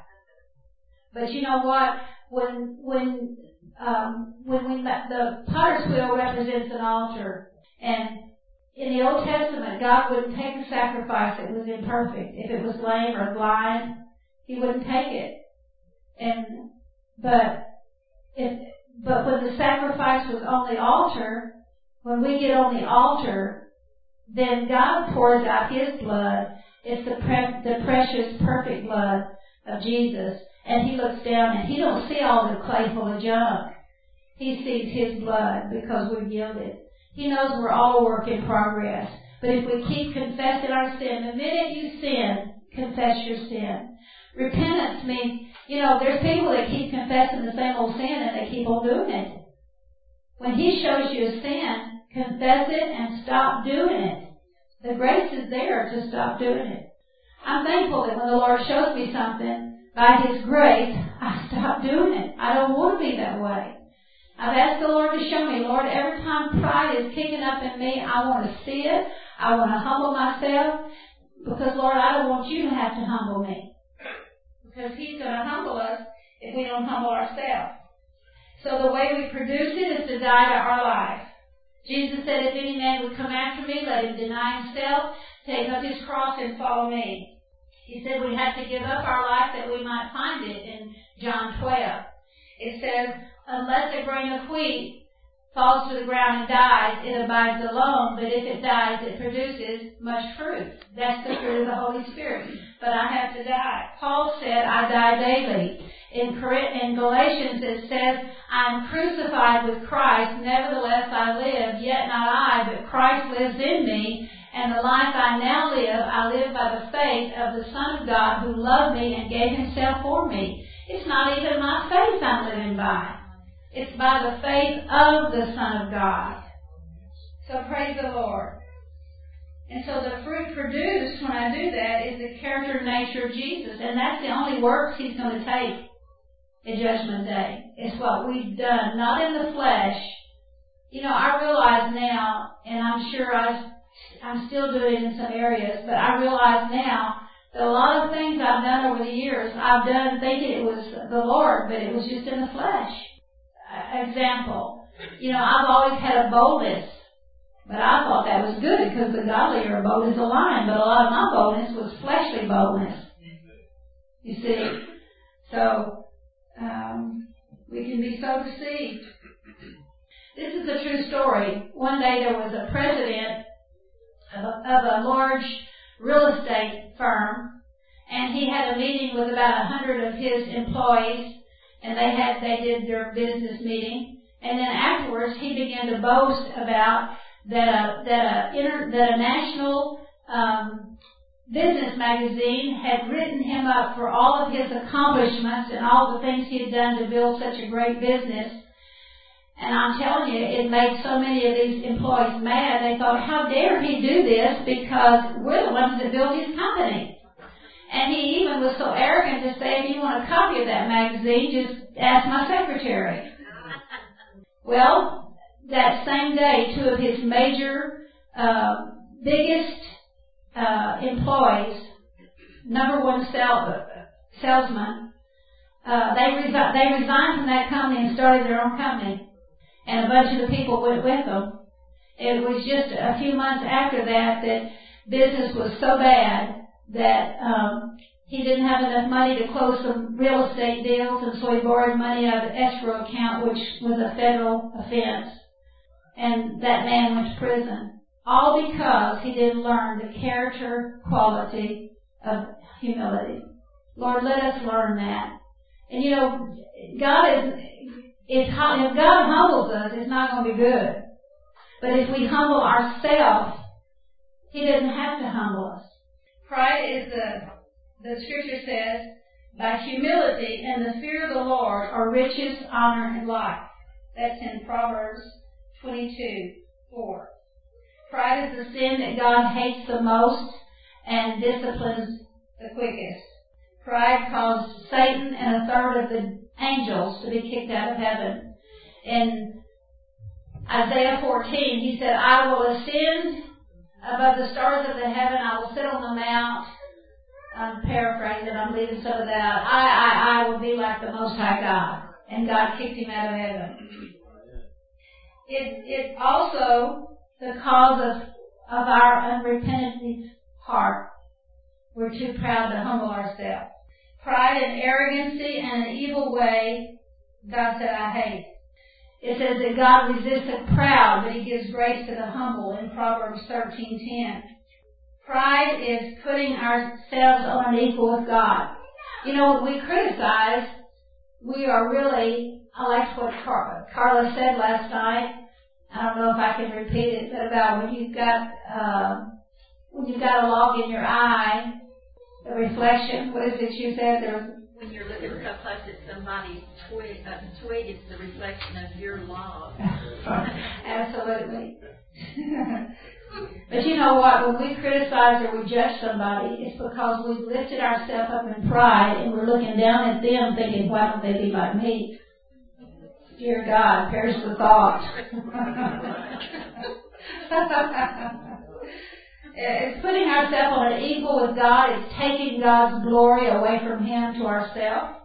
But you know what? When when um, when we the potter's wheel represents an altar, and in the Old Testament, God wouldn't take a sacrifice that was imperfect. If it was lame or blind, He wouldn't take it. And but if but when the sacrifice was on the altar, when we get on the altar, then God pours out His blood. It's the pre- the precious, perfect blood of Jesus. And He looks down and He don't see all the clay full of junk. He sees His blood because we've yielded. He knows we're all a work in progress. But if we keep confessing our sin, the minute you sin, confess your sin. Repentance means, you know, there's people that keep confessing the same old sin and they keep on doing it. When He shows you a sin, confess it and stop doing it. The grace is there to stop doing it. I'm thankful that when the Lord shows me something, by His grace, I stop doing it. I don't want to be that way. I've asked the Lord to show me, Lord, every time pride is kicking up in me, I want to see it. I want to humble myself. Because, Lord, I don't want you to have to humble me. Because He's going to humble us if we don't humble ourselves. So the way we produce it is to die to our life. Jesus said, if any man would come after me, let him deny himself, take up his cross and follow me. He said we have to give up our life that we might find it in John twelve. It says, unless a grain of wheat falls to the ground and dies, it abides alone, but if it dies, it produces much fruit. That's the fruit of the Holy Spirit. But I have to die. Paul said, I die daily. In, in Galatians it says, I am crucified with Christ, nevertheless I live, yet not I, but Christ lives in me. And the life I now live, I live by the faith of the Son of God who loved me and gave Himself for me. It's not even my faith I'm living by. It's by the faith of the Son of God. So praise the Lord. And so the fruit produced when I do that is the character and nature of Jesus. And that's the only works He's going to take in Judgment Day. It's what we've done, not in the flesh. You know, I realize now, and I'm sure I I'm still doing it in some areas, but I realize now that a lot of things I've done over the years, I've done thinking it was the Lord, but it was just in the flesh. Uh, example, you know, I've always had a boldness, but I thought that was good because the godly are bold as a lion, but a lot of my boldness was fleshly boldness. You see? So, um, we can be so deceived. This is a true story. One day there was a president of a, of a large real estate firm, and he had a meeting with about a hundred of his employees, and they had they did their business meeting, and then afterwards he began to boast about that a that a inter, that a national um, business magazine had written him up for all of his accomplishments and all the things he had done to build such a great business. And I'm telling you, it made so many of these employees mad. They thought, how dare he do this, because we're the ones that built his company. And he even was so arrogant to say, if you want a copy of that magazine, just ask my secretary. Well, that same day, two of his major, uh, biggest uh, employees, number one sales, salesman, uh, they, resi- they resigned from that company and started their own company. And a bunch of the people went with them. It was just a few months after that that business was so bad that um, he didn't have enough money to close some real estate deals, and so he borrowed money out of the escrow account, which was a federal offense. And that man went to prison. All because he didn't learn the character quality of humility. Lord, let us learn that. And you know, God is... If God humbles us, it's not going to be good. But if we humble ourselves, He doesn't have to humble us. Pride is the, the Scripture says, by humility and the fear of the Lord are riches, honor, and life. That's in Proverbs twenty-two four. Pride is the sin that God hates the most and disciplines the quickest. Pride caused Satan and a third of the angels to be kicked out of heaven. In Isaiah fourteen, he said, I will ascend above the stars of the heaven. I will sit on the mount. I'm paraphrasing, I'm leaving some of that out. I, I, I will be like the Most High God. And God kicked him out of heaven. It, it also the cause of, of our unrepentant heart. We're too proud to humble ourselves. Pride and arrogancy and an evil way, God said, I hate. It says that God resists the proud, but he gives grace to the humble in Proverbs thirteen ten. Pride is putting ourselves on an equal with God. You know, when we criticize, we are really, I liked what Car- Carla said last night. I don't know if I can repeat it, but about when you've got, uh, when you've got a log in your eye, the reflection, what is it you said? There, when you're looking so close at somebody's twig, uh, twig, it's the reflection of your log. Absolutely. But you know what? When we criticize or we judge somebody, it's because we've lifted ourselves up in pride and we're looking down at them thinking, why don't they be like me? Dear God, perish the thought. It's putting ourselves on an equal with God. It's taking God's glory away from Him to ourselves.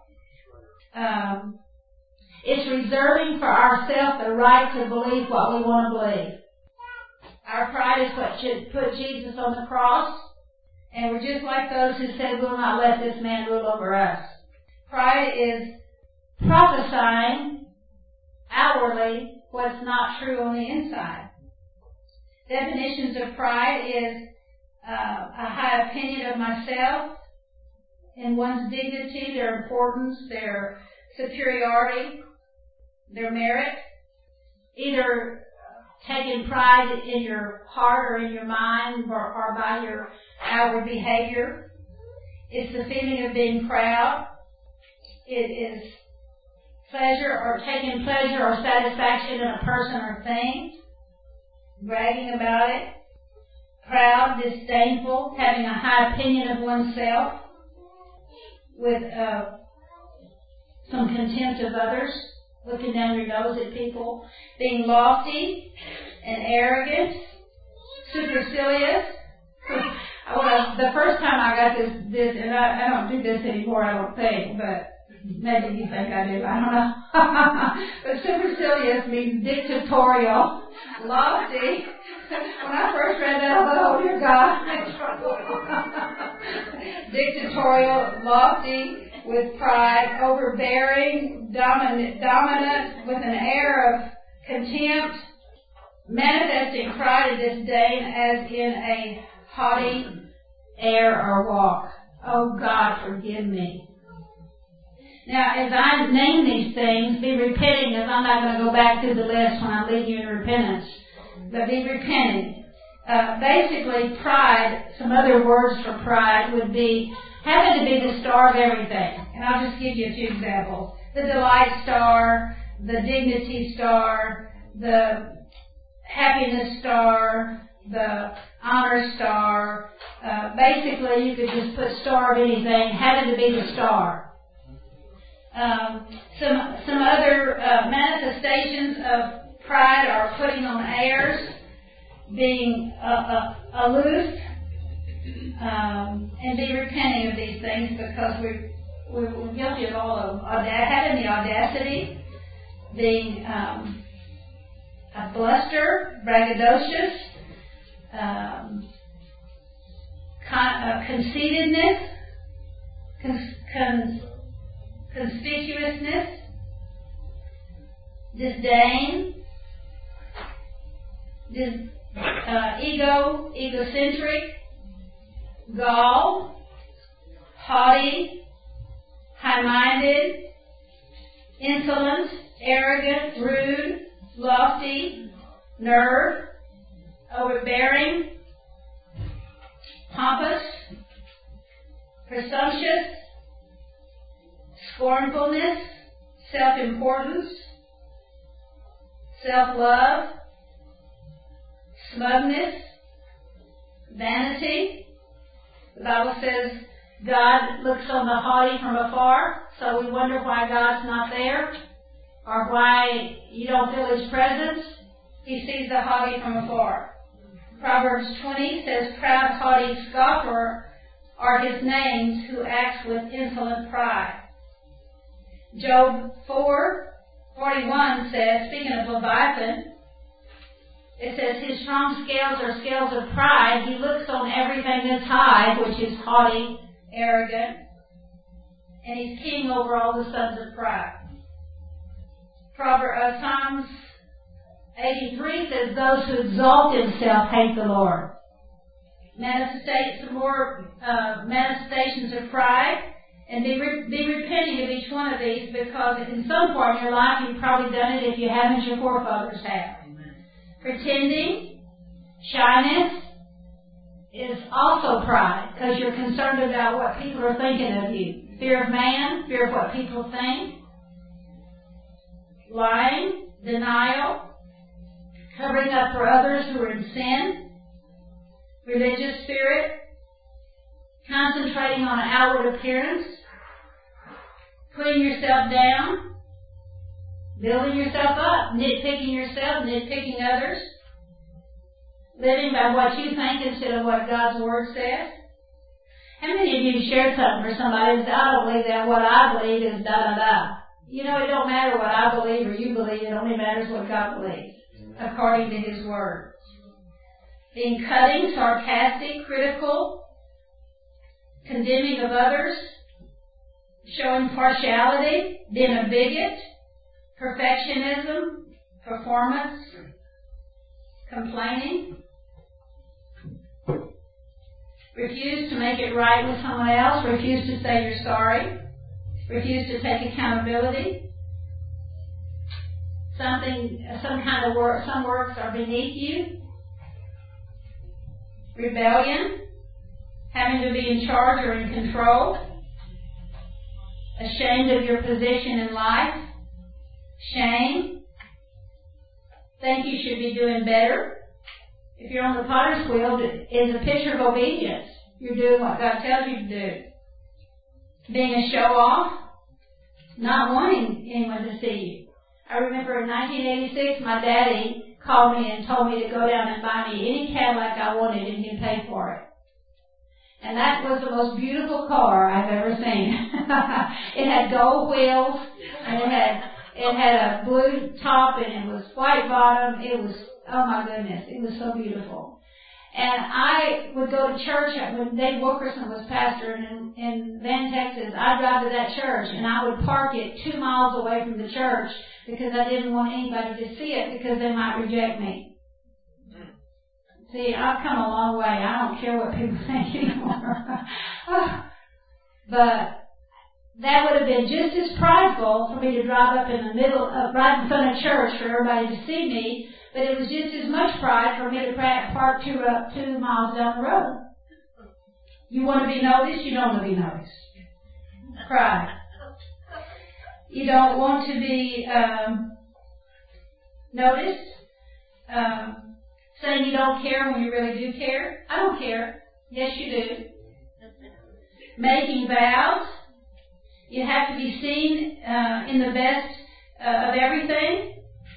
Um, it's reserving for ourselves the right to believe what we want to believe. Our pride is what should put Jesus on the cross, and we're just like those who said, we'll not let this man rule over us. Pride is prophesying outwardly what's not true on the inside. Definitions of pride is uh, a high opinion of myself and one's dignity, their importance, their superiority, their merit. Either taking pride in your heart or in your mind or, or by your outward behavior. It's the feeling of being proud. It is pleasure or taking pleasure or satisfaction in a person or thing. Bragging about it. Proud, disdainful, having a high opinion of oneself with uh, some contempt of others. Looking down your nose at people, being lofty and arrogant, supercilious. Well, the first time I got this, this and I, I don't do this anymore, I don't think, but maybe you think I do, I don't know. But supercilious means dictatorial, lofty. When I first read that, I thought, oh dear God, I'm in trouble. Dictatorial, lofty, with pride, overbearing, dominant, dominant, with an air of contempt, manifesting pride and disdain as in a haughty air or walk. Oh God, forgive me. Now, as I name these things, be repenting, as I'm not going to go back through the list when I lead you in repentance, but be repenting. Uh, basically, pride, some other words for pride would be having to be the star of everything. And I'll just give you a few examples. The delight star, the dignity star, the happiness star, the honor star. Uh, basically, you could just put star of anything, having to be the star. Um, some some other uh, manifestations of pride are putting on airs, being uh, uh, aloof, um, and be repenting of these things because we're, we're guilty of all of them. Auda- having the audacity, being um, a bluster, braggadocious, um, con- uh, conceitedness, con- con- conspicuousness, disdain, dis- uh, ego, egocentric, gall, haughty, high-minded, insolent, arrogant, rude, lofty, nerve, overbearing, pompous, presumptuous, scornfulness, self-importance, self-love, smugness, vanity. The Bible says God looks on the haughty from afar, so we wonder why God's not there, or why you don't feel His presence. He sees the haughty from afar. Proverbs twenty says, proud, haughty, scoffer are his names who acts with insolent pride. Job four forty-one says, speaking of Leviathan, it says, his strong scales are scales of pride. He looks on everything that's high, which is haughty, arrogant, and he's king over all the sons of pride. Proverbs, uh, Psalms eighty-three says, those who exalt themselves hate the Lord. Manifestate some more uh, manifestations of pride, and be, re- be repenting of each one of these, because in some part in your life you've probably done it. If you haven't, your forefathers have. Amen. Pretending, shyness is also pride, because you're concerned about what people are thinking of you. Fear of man, fear of what people think. Lying, denial, covering up for others who are in sin. Religious spirit, concentrating on an outward appearance, putting yourself down, building yourself up, nitpicking yourself, nitpicking others, living by what you think instead of what God's Word says. How many of you shared something for somebody and said, I don't believe that, what I believe is da-da-da? You know, it don't matter what I believe or you believe, it only matters what God believes, according to His Word. Being cutting, sarcastic, critical, condemning of others, showing partiality, being a bigot, perfectionism, performance, complaining, refuse to make it right with someone else, refuse to say you're sorry, refuse to take accountability, something, some kind of work, some works are beneath you, rebellion, having to be in charge or in control, ashamed of your position in life, shame, think you should be doing better. If you're on the potter's wheel, it's a picture of obedience. You're doing what God tells you to do. Being a show-off, not wanting anyone to see you. I remember in nineteen eighty-six, my daddy called me and told me to go down and buy me any Cadillac I wanted and he'd pay for it. And that was the most beautiful car I've ever seen. It had gold wheels, and it had it had a blue top, and it was white bottom. It was, oh my goodness, it was so beautiful. And I would go to church when Dave Wilkerson was pastor in, in Van, Texas. I'd drive to that church, and I would park it two miles away from the church because I didn't want anybody to see it because they might reject me. See, I've come a long way. I don't care what people think anymore. But that would have been just as prideful for me to drive up in the middle, uh, right in front of church for everybody to see me. But it was just as much pride for me to park two, uh, two miles down the road. You want to be noticed, you don't want to be noticed. Pride. You don't want to be um, noticed. Um, saying you don't care when you really do care. I don't care. Yes, you do. Making vows. You have to be seen uh, in the best uh, of everything.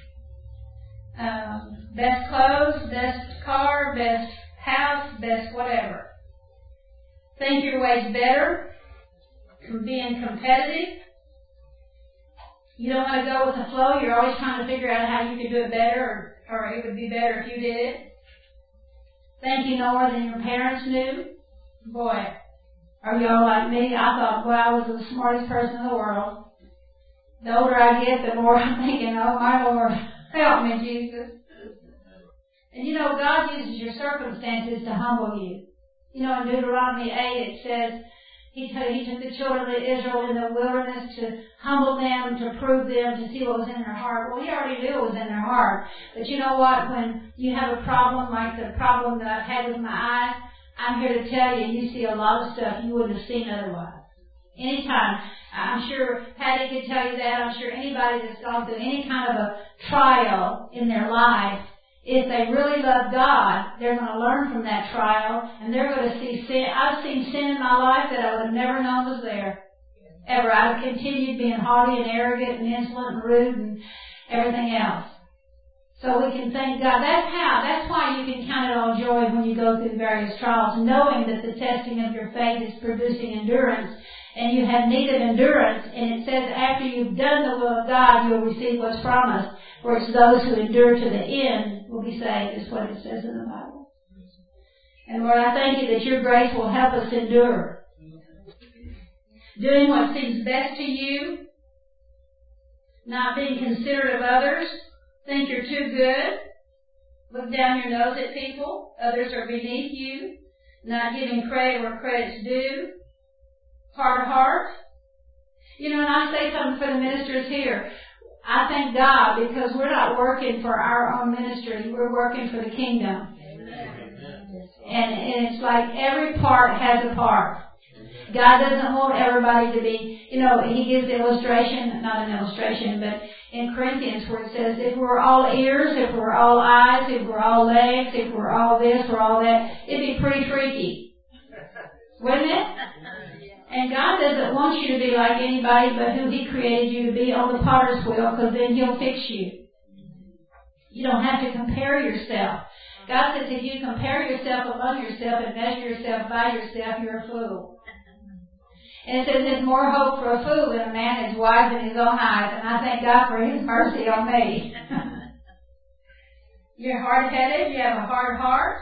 Um, best clothes, best car, best house, best whatever. Think your way's better. Being competitive. You don't want to go with the flow. You're always trying to figure out how you could do it better, or, or it would be better if you did it. Think you know more than your parents knew. Boy, are y'all like me? I thought, boy, I was the smartest person in the world. The older I get, the more I'm thinking, oh my Lord, help me, Jesus. And you know, God uses your circumstances to humble you. You know, in Deuteronomy eight it says, He took, he took the children of Israel in the wilderness to humble them, to prove them, to see what was in their heart. Well, He already knew what was in their heart. But you know what? When you have a problem like the problem that I've had with my eyes, I'm here to tell you, you see a lot of stuff you wouldn't have seen otherwise. Anytime. I'm sure Patty could tell you that. I'm sure anybody that's gone through any kind of a trial in their life, if they really love God, they're going to learn from that trial, and they're going to see sin. I've seen sin in my life that I would have never known was there. Ever. I've continued being haughty and arrogant and insolent and rude and everything else. So we can thank God. That's how. That's why you can count it all joy when you go through various trials, knowing that the testing of your faith is producing endurance, and you have need of endurance, and it says after you've done the will of God, you'll receive what's promised, for it's those who endure to the end will be saved, is what it says in the Bible. And Lord, I thank you that your grace will help us endure. Doing what seems best to you, not being considerate of others, think you're too good, look down your nose at people, others are beneath you, not giving credit where credit's due, hard of heart. You know, and I say something for the ministers here. I thank God because we're not working for our own ministry. We're working for the kingdom. And, and it's like every part has a part. God doesn't want everybody to be, you know, He gives the illustration, not an illustration, but in Corinthians where it says if we're all ears, if we're all eyes, if we're all legs, if we're all this, we're all that, it'd be pretty freaky. Wouldn't it? And God doesn't want you to be like anybody but who He created you to be on the potter's wheel, because then He'll fix you. You don't have to compare yourself. God says if you compare yourself among yourself and measure yourself by yourself, you're a fool. And it says there's more hope for a fool than a man that's wise in his own eyes. And I thank God for His mercy on me. You're hard-headed. You have a hard heart.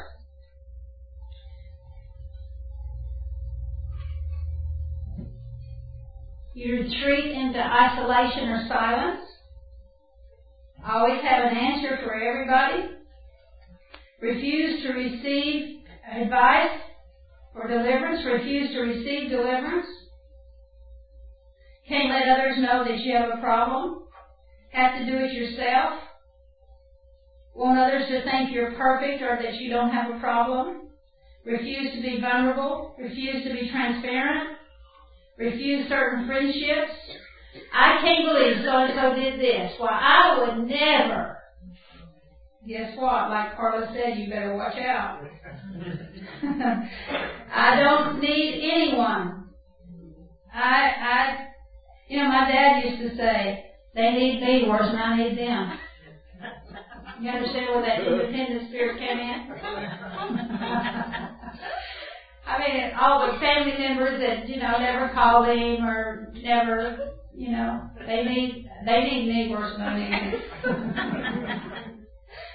You retreat into isolation or silence. Always have an answer for everybody. Refuse to receive advice or deliverance. Refuse to receive deliverance. Can't let others know that you have a problem. Have to do it yourself. Want others to think you're perfect or that you don't have a problem. Refuse to be vulnerable. Refuse to be transparent. Refuse certain friendships. I can't believe so-and-so did this. Well, I would never. Guess what? Like Carla said, you better watch out. I don't need anyone. I, I, you know, my dad used to say, they need me worse than I need them. You understand where that independent spirit came in? I mean, all the family members that, you know, never called him or never, you know, they need, they need me worse than I need them.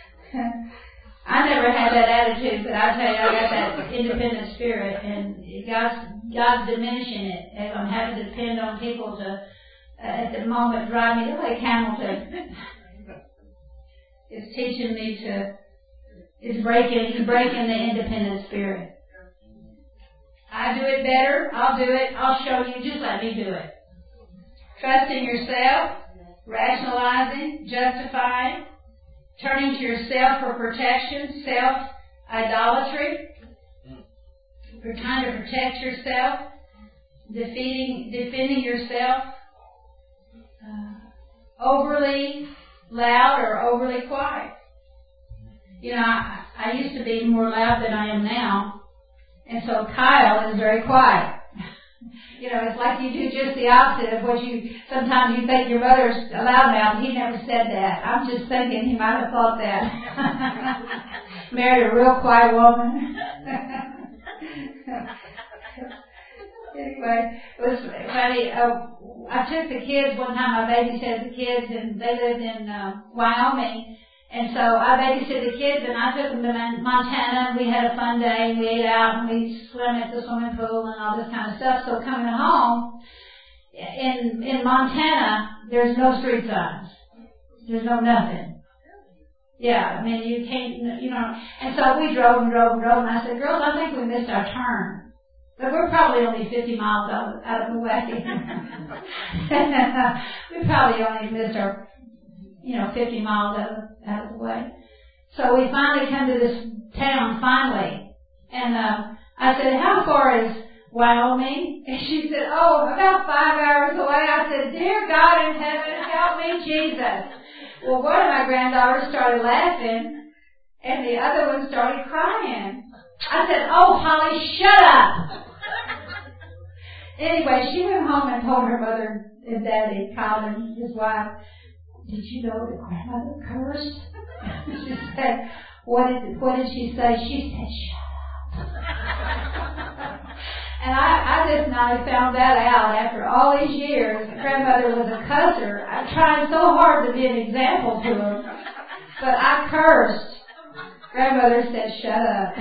I never had that attitude, but I tell you, I got that independent spirit, and God's, God's diminishing it as I'm having to depend on people to, uh, at the moment, drive me to Lake Hamilton. It's teaching me to, it's breaking, it's breaking the independent spirit. I do it better, I'll do it, I'll show you, just let me do it. Trusting yourself, rationalizing, justifying, turning to yourself for protection, self-idolatry. You're trying to protect yourself, defeating, defending yourself, uh, overly loud or overly quiet. You know, I, I used to be more loud than I am now. And so Kyle is very quiet. You know, it's like you do just the opposite of what you, sometimes you think your mother's a loudmouth. He never said that. I'm just thinking he might have thought that. Married a real quiet woman. Anyway, it was funny. Uh, I took the kids one time, I babysat the kids, and they lived in uh, Wyoming. And so I babysat the kids, and I took them to Montana, and we had a fun day, and we ate out, and we swam at the swimming pool and all this kind of stuff. So coming home, in in Montana, there's no street signs. There's no nothing. Yeah, I mean, you can't, you know. And so we drove and drove and drove, and I said, girls, I think we missed our turn. But we're probably only fifty miles out, out of the way. We probably only missed our, you know, fifty miles out of, out of the way. So we finally come to this town, finally. And uh, I said, how far is Wyoming? And she said, oh, about five hours away. I said, dear God in heaven, help me, Jesus. Well, one of my granddaughters started laughing. And the other one started crying. I said, oh, Holly, shut up. Anyway, she went home and told her mother and daddy, Colin, his wife, did you know that grandmother cursed? She said, what did, what did she say? She said, shut up. And I, I just now found that out after all these years. Grandmother was a cusser. I tried so hard to be an example to her, but I cursed. Grandmother said, shut up.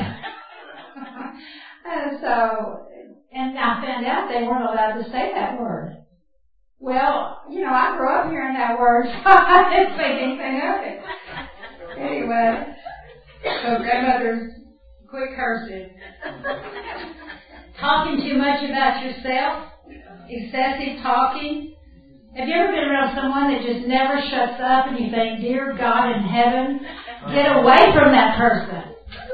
And so, and I found out they weren't allowed to say that word. Well, you know, I grew up hearing that word, so I didn't think anything of it. Anyway, so grandmother quit cursing. Talking too much about yourself, excessive talking. Have you ever been around someone that just never shuts up and you think, dear God in heaven, get away from that person?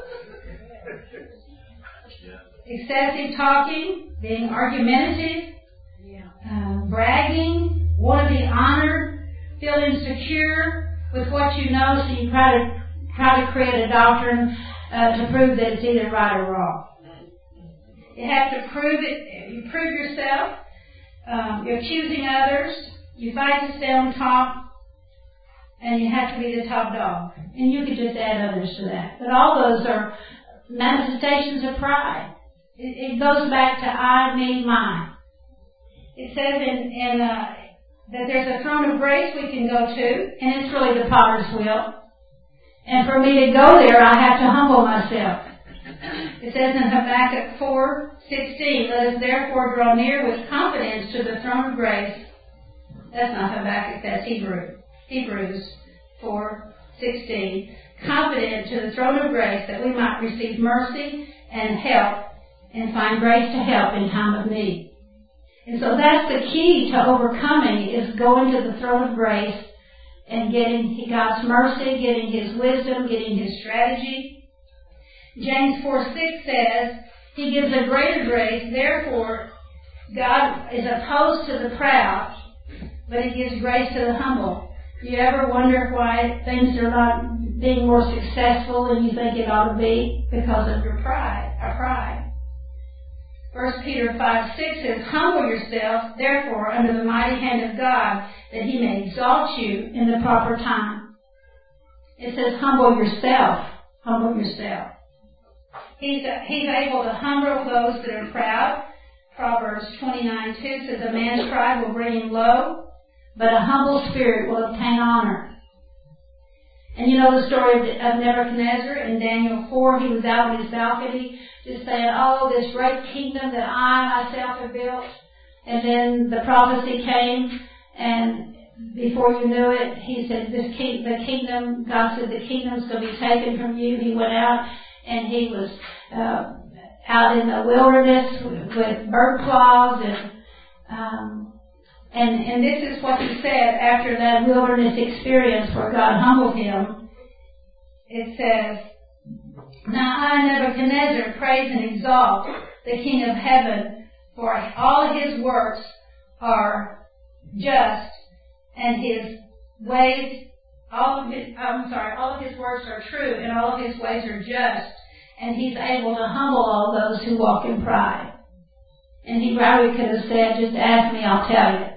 Excessive talking, being argumentative, uh, bragging, want to be honored, feel insecure with what you know, so you try to try to create a doctrine uh, to prove that it's either right or wrong. You have to prove it. You prove yourself. Um, you're accusing others. You fight to stay on top, and you have to be the top dog. And you could just add others to that. But all those are manifestations of pride. It, it goes back to I, me, mine. It says in, in uh, that there's a throne of grace we can go to, and it's really the potter's wheel. And for me to go there, I have to humble myself. It says in Habakkuk four sixteen, let us therefore draw near with confidence to the throne of grace. That's not Habakkuk, that's Hebrew. Hebrews four sixteen. Confident to the throne of grace that we might receive mercy and help and find grace to help in time of need. And so that's the key to overcoming, is going to the throne of grace and getting God's mercy, getting His wisdom, getting His strategy. James four six says, He gives a greater grace, therefore God is opposed to the proud, but He gives grace to the humble. Do you ever wonder why things are not being more successful than you think it ought to be? Because of your pride, our pride. First Peter five six says, humble yourself, therefore, under the mighty hand of God, that He may exalt you in the proper time. It says, humble yourself. Humble yourself. He's, he's able to humble those that are proud. Proverbs twenty-nine two says, a man's pride will bring him low, but a humble spirit will obtain honor. And you know the story of, of Nebuchadnezzar in Daniel four. He was out on his balcony just saying, oh, this great kingdom that I myself have built. And then the prophecy came, and before you knew it, he said, "This king, the kingdom." God said, "The kingdom's going to be taken from you." He went out, and he was uh, out in the wilderness with, with bird claws, and um, and and this is what he said after that wilderness experience where God humbled him. It says, "Now I, Nebuchadnezzar, praise and exalt the King of heaven, for all His works are just, and His ways, all of His, I'm sorry, all of His works are true, and all of His ways are just, and He's able to humble all those who walk in pride." And he probably could have said, "Just ask me, I'll tell you."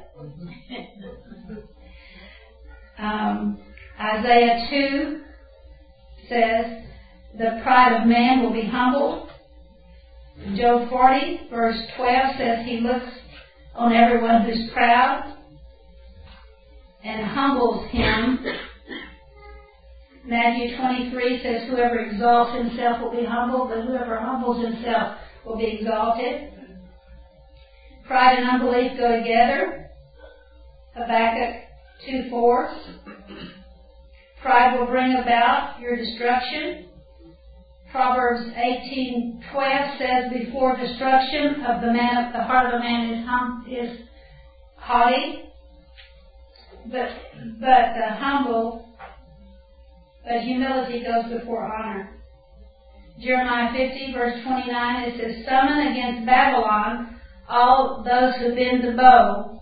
um, Isaiah two says, "The pride of man will be humbled." Job forty, verse twelve says, "He looks on everyone who's proud and humbles him." Matthew twenty-three says, "Whoever exalts himself will be humbled, but whoever humbles himself will be exalted." Pride and unbelief go together. Habakkuk two four. Pride will bring about your destruction. Proverbs eighteen twelve says, "Before destruction of the man, the heart of the man is hum, is haughty, but but the humble, but humility goes before honor." Jeremiah fifty verse twenty-nine, it says, "Summon against Babylon all those who bend the bow,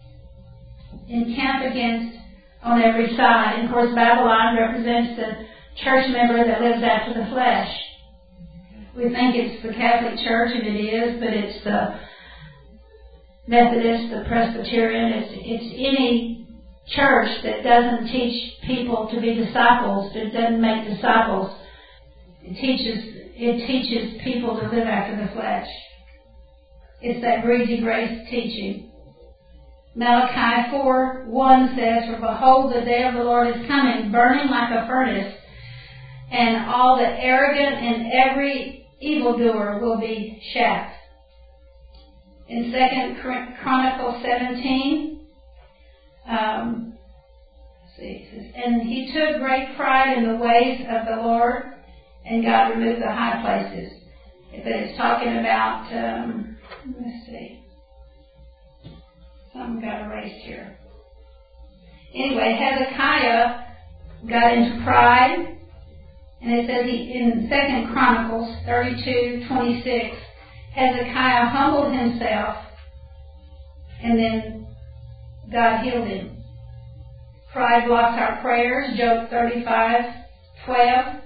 encamp against on every side." And of course, Babylon represents the church member that lives after the flesh. We think it's the Catholic Church, and it is, but it's the Methodist, the Presbyterian. It's, it's any church that doesn't teach people to be disciples, that doesn't make disciples. It teaches, it teaches people to live after the flesh. It's that greasy grace teaching. Malachi four one says, "For behold, the day of the Lord is coming, burning like a furnace, and all the arrogant and every evildoer will be chaffed." In Second Chronicles seventeen, um, let's see, it says, "And he took great pride in the ways of the Lord, and God removed the high places." But it's talking about, um, let's see, something got erased here. Anyway, Hezekiah got into pride, and it says he, in Second Chronicles thirty-two twenty-six, Hezekiah humbled himself, and then God healed him. Pride blocks our prayers, Job thirty-five twelve.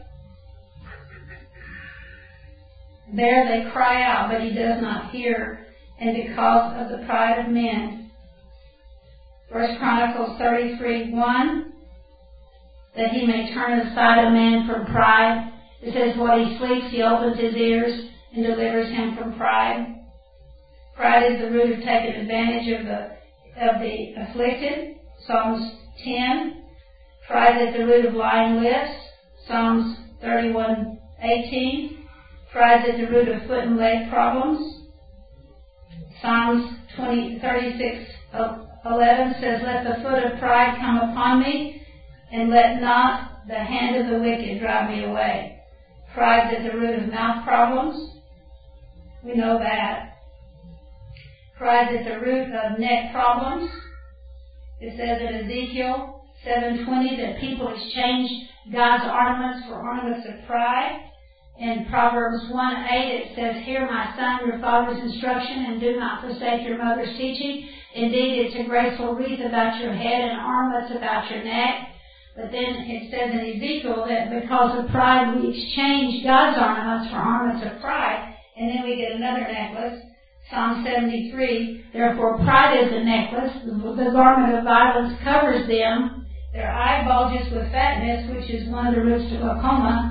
There they cry out, but he does not hear, and because of the pride of men. First Chronicles thirty-three one, that he may turn aside a man from pride. It says, while he sleeps, he opens his ears and delivers him from pride. Pride is the root of taking advantage of the of the afflicted. Psalms ten. Pride is the root of lying lips. Psalms thirty-one eighteen. Pride is the root of foot and leg problems. Psalms twenty thirty-six eleven says, "Let the foot of pride come upon me, and let not the hand of the wicked drive me away." Pride is the root of mouth problems. We know that. Pride is the root of neck problems. It says in Ezekiel seven twenty that people exchange God's ornaments for ornaments of pride. In Proverbs one eight it says, "Hear, my son, your father's instruction, and do not forsake your mother's teaching. Indeed, it's a graceful wreath about your head and ornaments about your neck." But then it says in Ezekiel that because of pride we exchange God's ornaments for ornaments of pride, and then we get another necklace. Psalm seventy-three, "Therefore pride is a necklace, the garment of violence covers them, their eye bulges with fatness, which is one of the roots of glaucoma."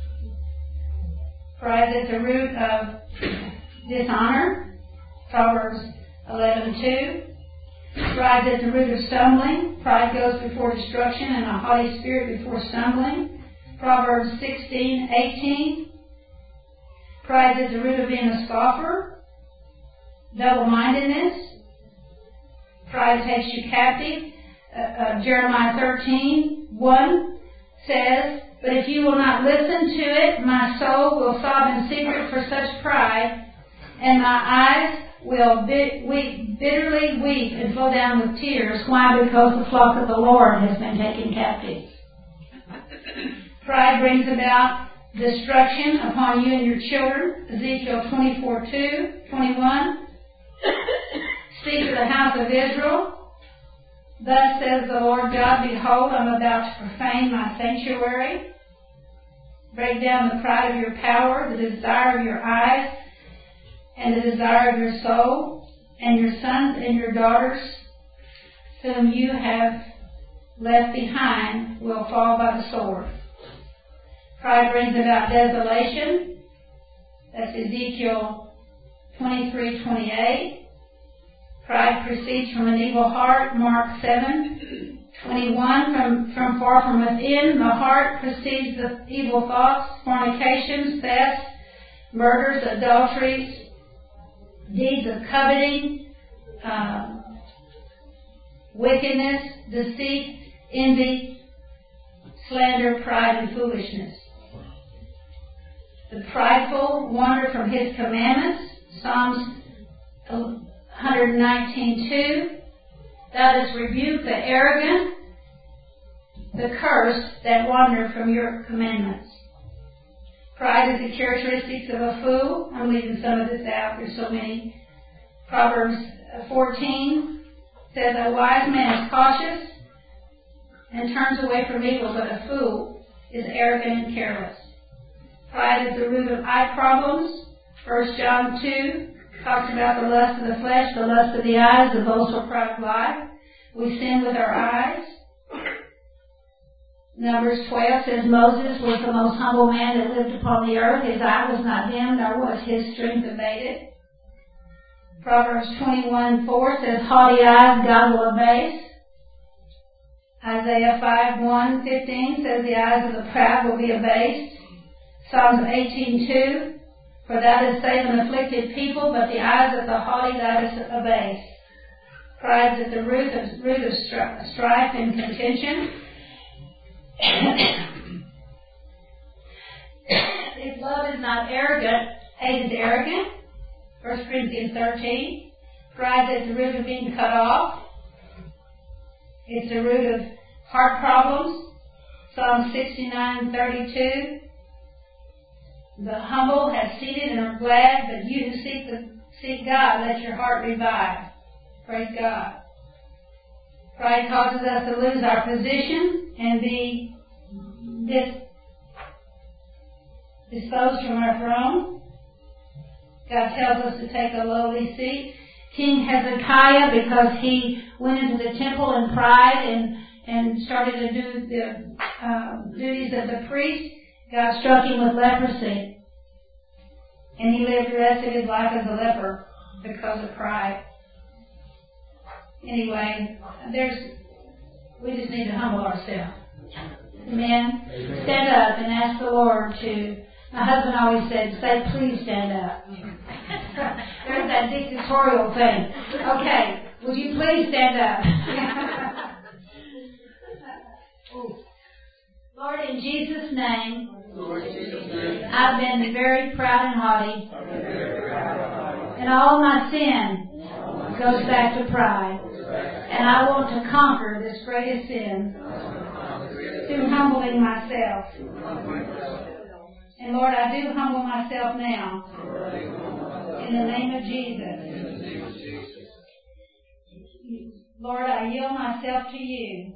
Pride is the root of dishonor. Proverbs eleven two. Pride is the root of stumbling. Pride goes before destruction, and a haughty spirit before stumbling. Proverbs sixteen eighteen. Pride is the root of being a scoffer. Double-mindedness. Pride takes you captive. Uh, uh, Jeremiah thirteen one says, "But if you will not listen to it, my soul will sob in secret for such pride, and my eyes will bit, weep, bitterly weep and flow down with tears." Why? Because the flock of the Lord has been taken captive. Pride brings about destruction upon you and your children. Ezekiel twenty-four two, twenty-one. "Speak to the house of Israel. Thus says the Lord God, behold, I'm about to profane my sanctuary. Break down the pride of your power, the desire of your eyes, and the desire of your soul, and your sons and your daughters, whom you have left behind, will fall by the sword." Pride brings about desolation. That's Ezekiel twenty-three twenty-eight. Pride proceeds from an evil heart. Mark seven twenty-one. From, from far from within the heart proceeds the evil thoughts, fornications, thefts, murders, adulteries, deeds of coveting, uh, wickedness, deceit, envy, slander, pride, and foolishness. The prideful wander from his commandments. Psalms one nineteen two. "Thou dost rebuke the arrogant, the cursed that wander from your commandments." Pride is the characteristics of a fool. I'm leaving some of this out. There's so many. Proverbs fourteen says, "A wise man is cautious and turns away from evil, but a fool is arrogant and careless. Pride is the root of eye problems. First John two talks about the lust of the flesh, the lust of the eyes, the boastful pride of life. We sin with our eyes. Numbers twelve says Moses was the most humble man that lived upon the earth. His eye was not dim, nor was his strength abated. Proverbs twenty-one four says, haughty eyes God will abase. Isaiah five one fifteen says, the eyes of the proud will be abased. Psalms eighteen two, for thou dost save an afflicted people, but the eyes of the haughty thou dost abase. Pride is at the root of, root of stri- strife and contention. If love is not arrogant, hate is arrogant. First Corinthians thirteen. Pride is at the root of being cut off. It's the root of heart problems. Psalm sixty-nine thirty-two. The humble have seated and are glad, but you who seek, the, seek God, let your heart revive. Praise God. Pride causes us to lose our position and be dis- disposed from our throne. God tells us to take a lowly seat. King Hezekiah, because he went into the temple in pride and, and started to do the uh, duties of the priest, God struck him with leprosy. And he lived the rest of his life as a leper because of pride. Anyway, there's, we just need to humble ourselves. Amen? Amen. Stand up and ask the Lord to, my husband always said, say, please stand up. There's that dictatorial thing. Okay, would you please stand up? Lord, in Jesus' name, Lord, in Jesus' name, I've been very proud and haughty, and all my sin goes back to pride. And I want to conquer this greatest sin through humbling myself. And Lord, I do humble myself now. In the name of Jesus. Lord, I yield myself to you.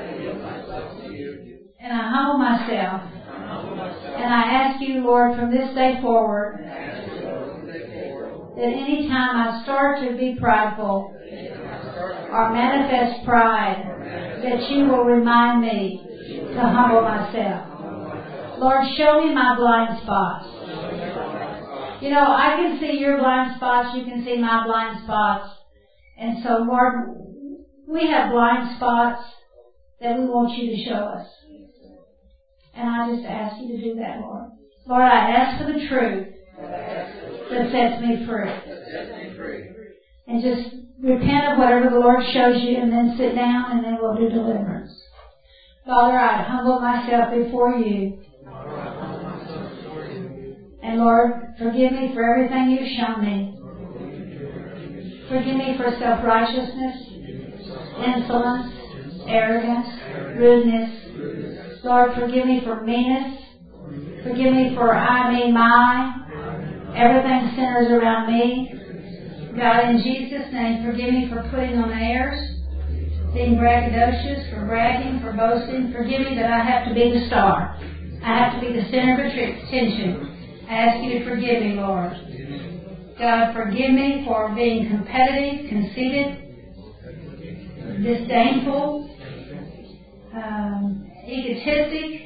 And I humble myself. And I ask you, Lord, from this day forward, that any time I start to be prideful or manifest pride, that you will remind me to humble myself. Lord, show me my blind spots. You know, I can see your blind spots, you can see my blind spots. And so, Lord, we have blind spots that we want you to show us. And I just ask you to do that, Lord. Lord, I ask for the truth that sets me free. And just repent of whatever the Lord shows you and then sit down and then we'll do deliverance. Father, I humble myself before you. And Lord, forgive me for everything you've shown me. Forgive me for self-righteousness, insolence, arrogance, rudeness. Lord, forgive me for meanness. Forgive me for I, me, my. Everything centers around me. God, in Jesus' name, forgive me for putting on airs, being braggadocious, for bragging, for boasting. Forgive me that I have to be the star. I have to be the center of attention. I ask you to forgive me, Lord. God, forgive me for being competitive, conceited, disdainful, um, egotistic,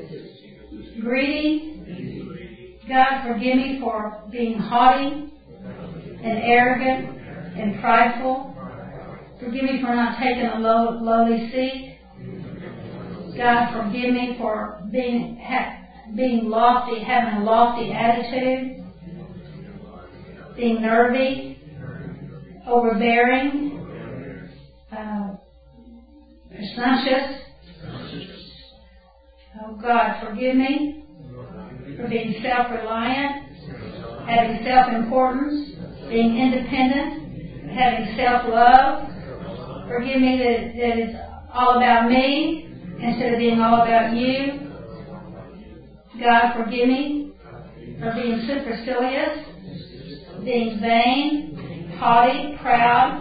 greedy. God, forgive me for being haughty and arrogant and prideful. Forgive me for not taking a low, lowly seat. God, forgive me for being ha- being lofty, having a lofty attitude, being nervy, overbearing, uh, presumptuous. Oh God, forgive me for being self-reliant, having self-importance, being independent, having self-love. Forgive me that, that it's all about me instead of being all about you. God, forgive me for being supercilious, being vain, haughty, proud,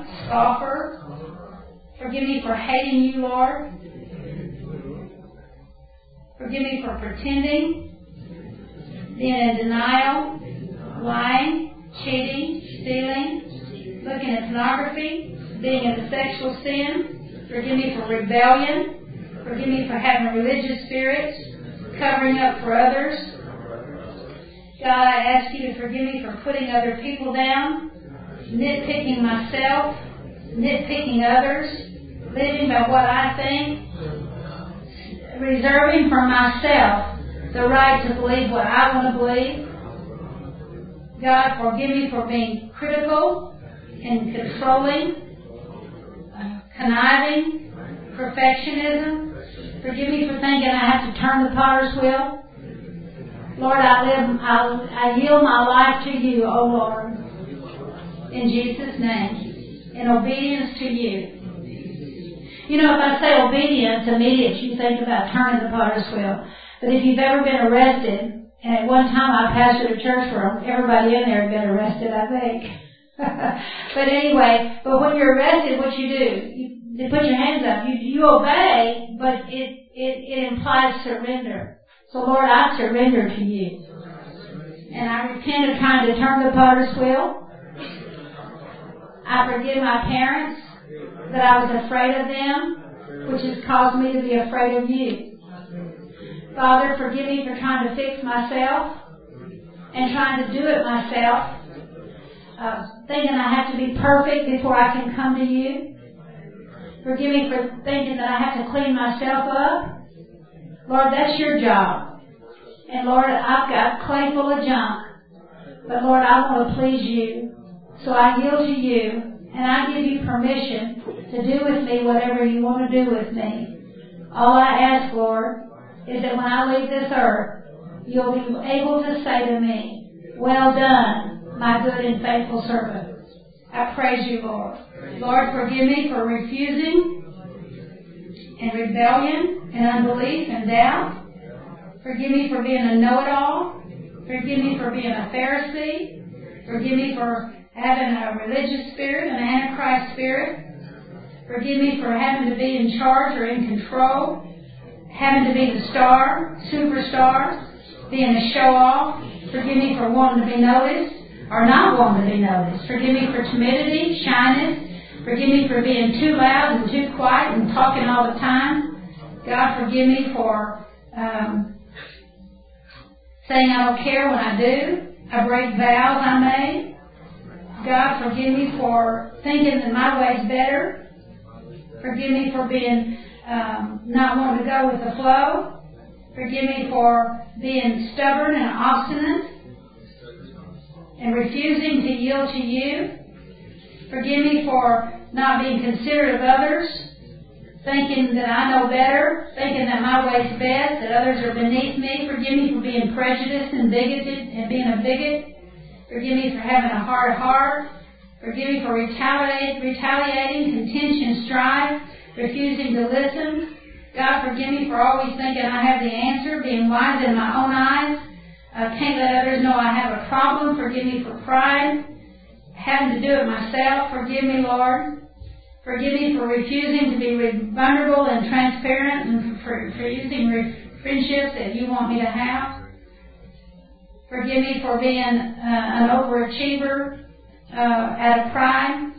scoffer. Forgive me for hating you, Lord. Forgive me for pretending, being in denial, lying, cheating, stealing, looking at pornography, being in a sexual sin. Forgive me for rebellion. Forgive me for having a religious spirit, covering up for others. God, I ask you to forgive me for putting other people down, nitpicking myself, nitpicking others, living by what I think, reserving for myself the right to believe what I want to believe. God, forgive me for being critical and controlling, uh, conniving, perfectionism. Forgive me for thinking I have to turn the potter's wheel. Lord, I live, I, I yield my life to you, O Lord, in Jesus' name, in obedience to you. You know, if I say obedience, immediate, you think about turning the potter's wheel. But if you've ever been arrested, and at one time I pastored a church where everybody in there had been arrested, I think. But anyway, but when you're arrested, what you do? You, you put your hands up. You, you obey, but it, it, it implies surrender. So Lord, I surrender to you. And I repent of trying to turn the potter's wheel. I forgive my parents that I was afraid of them, which has caused me to be afraid of you. Father, forgive me for trying to fix myself and trying to do it myself, uh, thinking I have to be perfect before I can come to you. Forgive me for thinking that I have to clean myself up. Lord, that's your job. And Lord, I've got clay full of junk. But Lord, I want to please you. So I yield to you. And I give you permission to do with me whatever you want to do with me. All I ask, Lord, is that when I leave this earth, you'll be able to say to me, well done, my good and faithful servant. I praise you, Lord. Lord, forgive me for refusing and rebellion and unbelief and doubt. Forgive me for being a know-it-all. Forgive me for being a Pharisee. Forgive me for having a religious spirit, an antichrist spirit. Forgive me for having to be in charge or in control, having to be the star, superstar, being a show-off. Forgive me for wanting to be noticed or not wanting to be noticed. Forgive me for timidity, shyness. Forgive me for being too loud and too quiet and talking all the time. God, forgive me for um, saying I don't care when I do. I break vows I made. God, forgive me for thinking that my way's better. Forgive me for being um, not wanting to go with the flow. Forgive me for being stubborn and obstinate and refusing to yield to you. Forgive me for not being considerate of others, thinking that I know better, thinking that my way's best, that others are beneath me. Forgive me for being prejudiced and bigoted and being a bigot. Forgive me for having a hard heart. Forgive me for retaliate, retaliating, contention, strife, refusing to listen. God, forgive me for always thinking I have the answer, being wise in my own eyes. Uh, can't let others know I have a problem. Forgive me for pride, having to do it myself. Forgive me, Lord. Forgive me for refusing to be vulnerable and transparent and for, for using re- friendships that you want me to have. Forgive me for being uh, an overachiever uh, out of pride,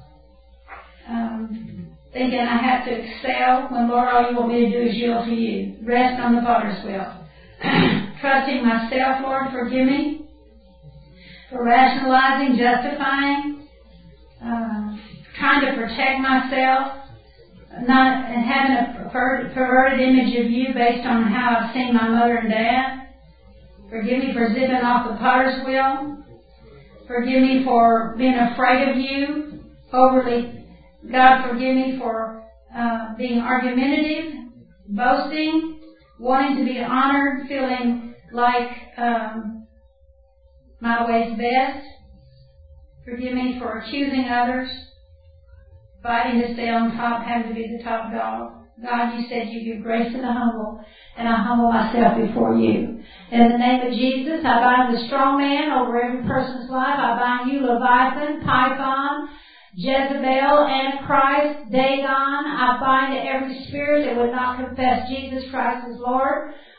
um, thinking I have to excel when, Lord, all you want me to do is yield to you. Rest on the potter's wheel. Trusting myself, Lord, forgive me for rationalizing, justifying, uh, trying to protect myself, not and having a perverted image of you based on how I've seen my mother and dad. Forgive me for zipping off the potter's wheel. Forgive me for being afraid of you, overly. God, forgive me for uh, being argumentative, boasting, wanting to be honored, feeling like um, my way's best. Forgive me for accusing others, fighting to stay on top, having to be the top dog. God, you said you give grace to the humble, and I humble myself before you. And in the name of Jesus, I bind the strong man over every person's life. I bind you, Leviathan, Python, Jezebel, Antichrist, Dagon. I bind every spirit that would not confess Jesus Christ as Lord.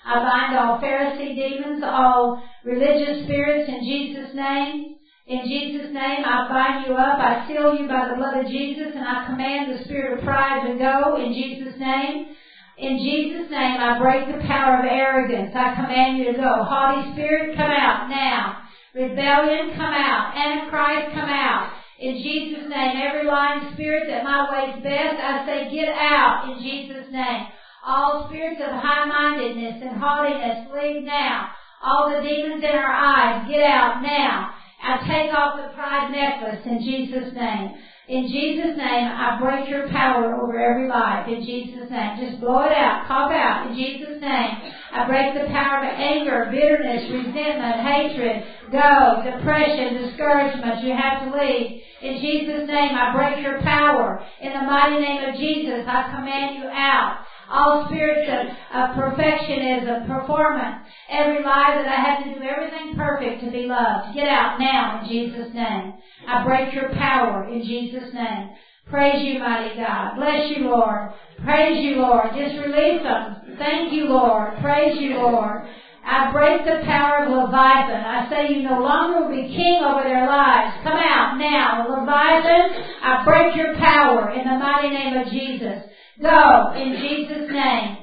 I bind all Pharisee demons, all religious spirits in Jesus' name. In Jesus' name, I bind you up. I seal you by the blood of Jesus, and I command the spirit of pride to go in Jesus' name. In Jesus' name, I break the power of arrogance. I command you to go. Haughty spirit, come out now. Rebellion, come out. Antichrist, come out. In Jesus' name, every lying spirit that my way's best, I say get out in Jesus' name. All spirits of high-mindedness and haughtiness, leave now. All the demons in our eyes, get out now. I take off the pride necklace in Jesus' name. In Jesus' name, I break your power over every life. In Jesus' name, just blow it out, cough out. In Jesus' name, I break the power of anger, bitterness, resentment, hatred. Go, depression, discouragement. You have to leave. In Jesus' name, I break your power. In the mighty name of Jesus, I command you out. All spirits of, of perfectionism, performance, every lie that I have to do everything perfect to be loved. Get out now in Jesus' name. I break your power in Jesus' name. Praise you, mighty God. Bless you, Lord. Praise you, Lord. Just release them. Thank you, Lord. Praise you, Lord. I break the power of Leviathan. I say you no longer will be king over their lives. Come out now. Leviathan, I break your power in the mighty name of Jesus. Go in Jesus' name.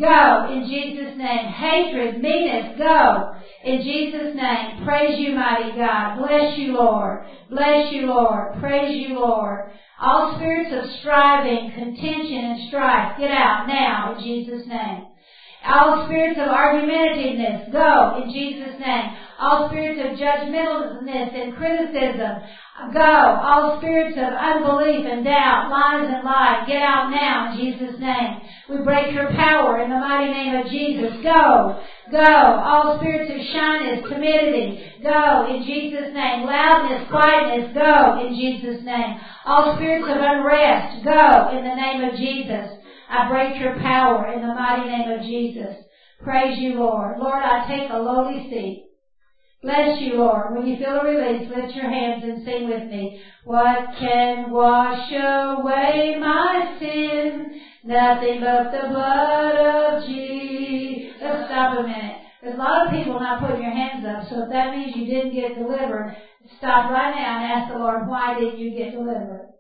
Go in Jesus' name. Hatred, meanness, go in Jesus' name. Praise you, mighty God. Bless you, Lord. Bless you, Lord. Praise you, Lord. All spirits of striving, contention, and strife, get out now in Jesus' name. All spirits of argumentativeness, go in Jesus' name. All spirits of judgmentalness and criticism, go. All spirits of unbelief and doubt, lies and lies, get out now in Jesus' name. We break your power in the mighty name of Jesus. Go. Go. All spirits of shyness, timidity, go in Jesus' name. Loudness, quietness, go in Jesus' name. All spirits of unrest, go in the name of Jesus. I break your power in the mighty name of Jesus. Praise you, Lord. Lord, I take a lowly seat. Bless you, Lord. When you feel a release, lift your hands and sing with me. What can wash away my sin? Nothing but the blood of Jesus. Let's stop a minute. There's a lot of people not putting your hands up, so if that means you didn't get delivered, stop right now and ask the Lord, why didn't you get delivered?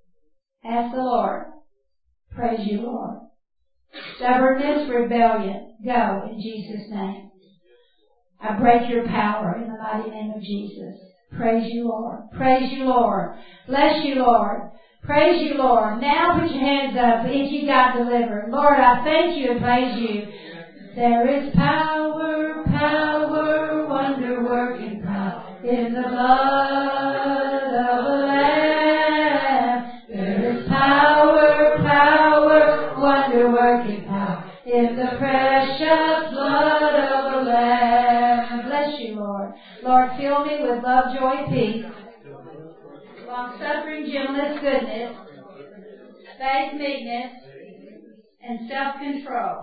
Ask the Lord. Praise you, Lord. Stubbornness, rebellion, go in Jesus' name. I break your power in the mighty name of Jesus. Praise you, Lord. Praise you, Lord. Bless you, Lord. Praise you, Lord. Now put your hands up if you got delivered. Lord, I thank you and praise you. There is power, power, wonder-working power in the blood of the Lamb. There is power, power, wonder-working power in the precious blood of the Lamb. Bless you, Lord. Lord, fill me with love, joy, peace, long-suffering, gentleness, goodness, faith, meekness, and self-control.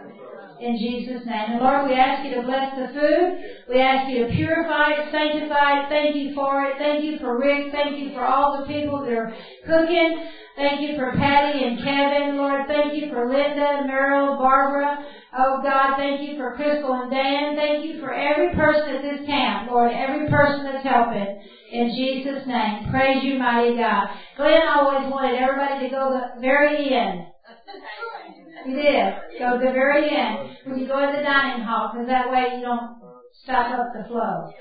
In Jesus' name. And Lord, we ask you to bless the food. We ask you to purify it, sanctify it. Thank you for it. Thank you for Rick. Thank you for all the people that are cooking. Thank you for Patty and Kevin, Lord. Thank you for Linda, Meryl, Barbara. Oh, God, thank you for Crystal and Dan. Thank you for every person at this camp, Lord, every person that's helping. In Jesus' name. Praise you, mighty God. Glenn always wanted everybody to go to the very end. You did. Go to the very end when you go to the dining hall, because that way you don't stop up the flow.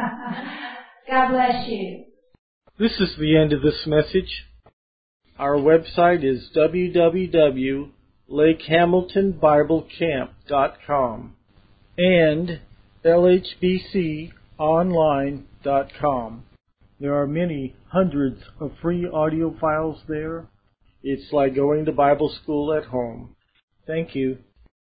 God bless you. This is the end of this message. Our website is w w w dot lake hamilton bible camp dot com and l h b c online dot com. There are many hundreds of free audio files there. It's like going to Bible school at home. Thank you.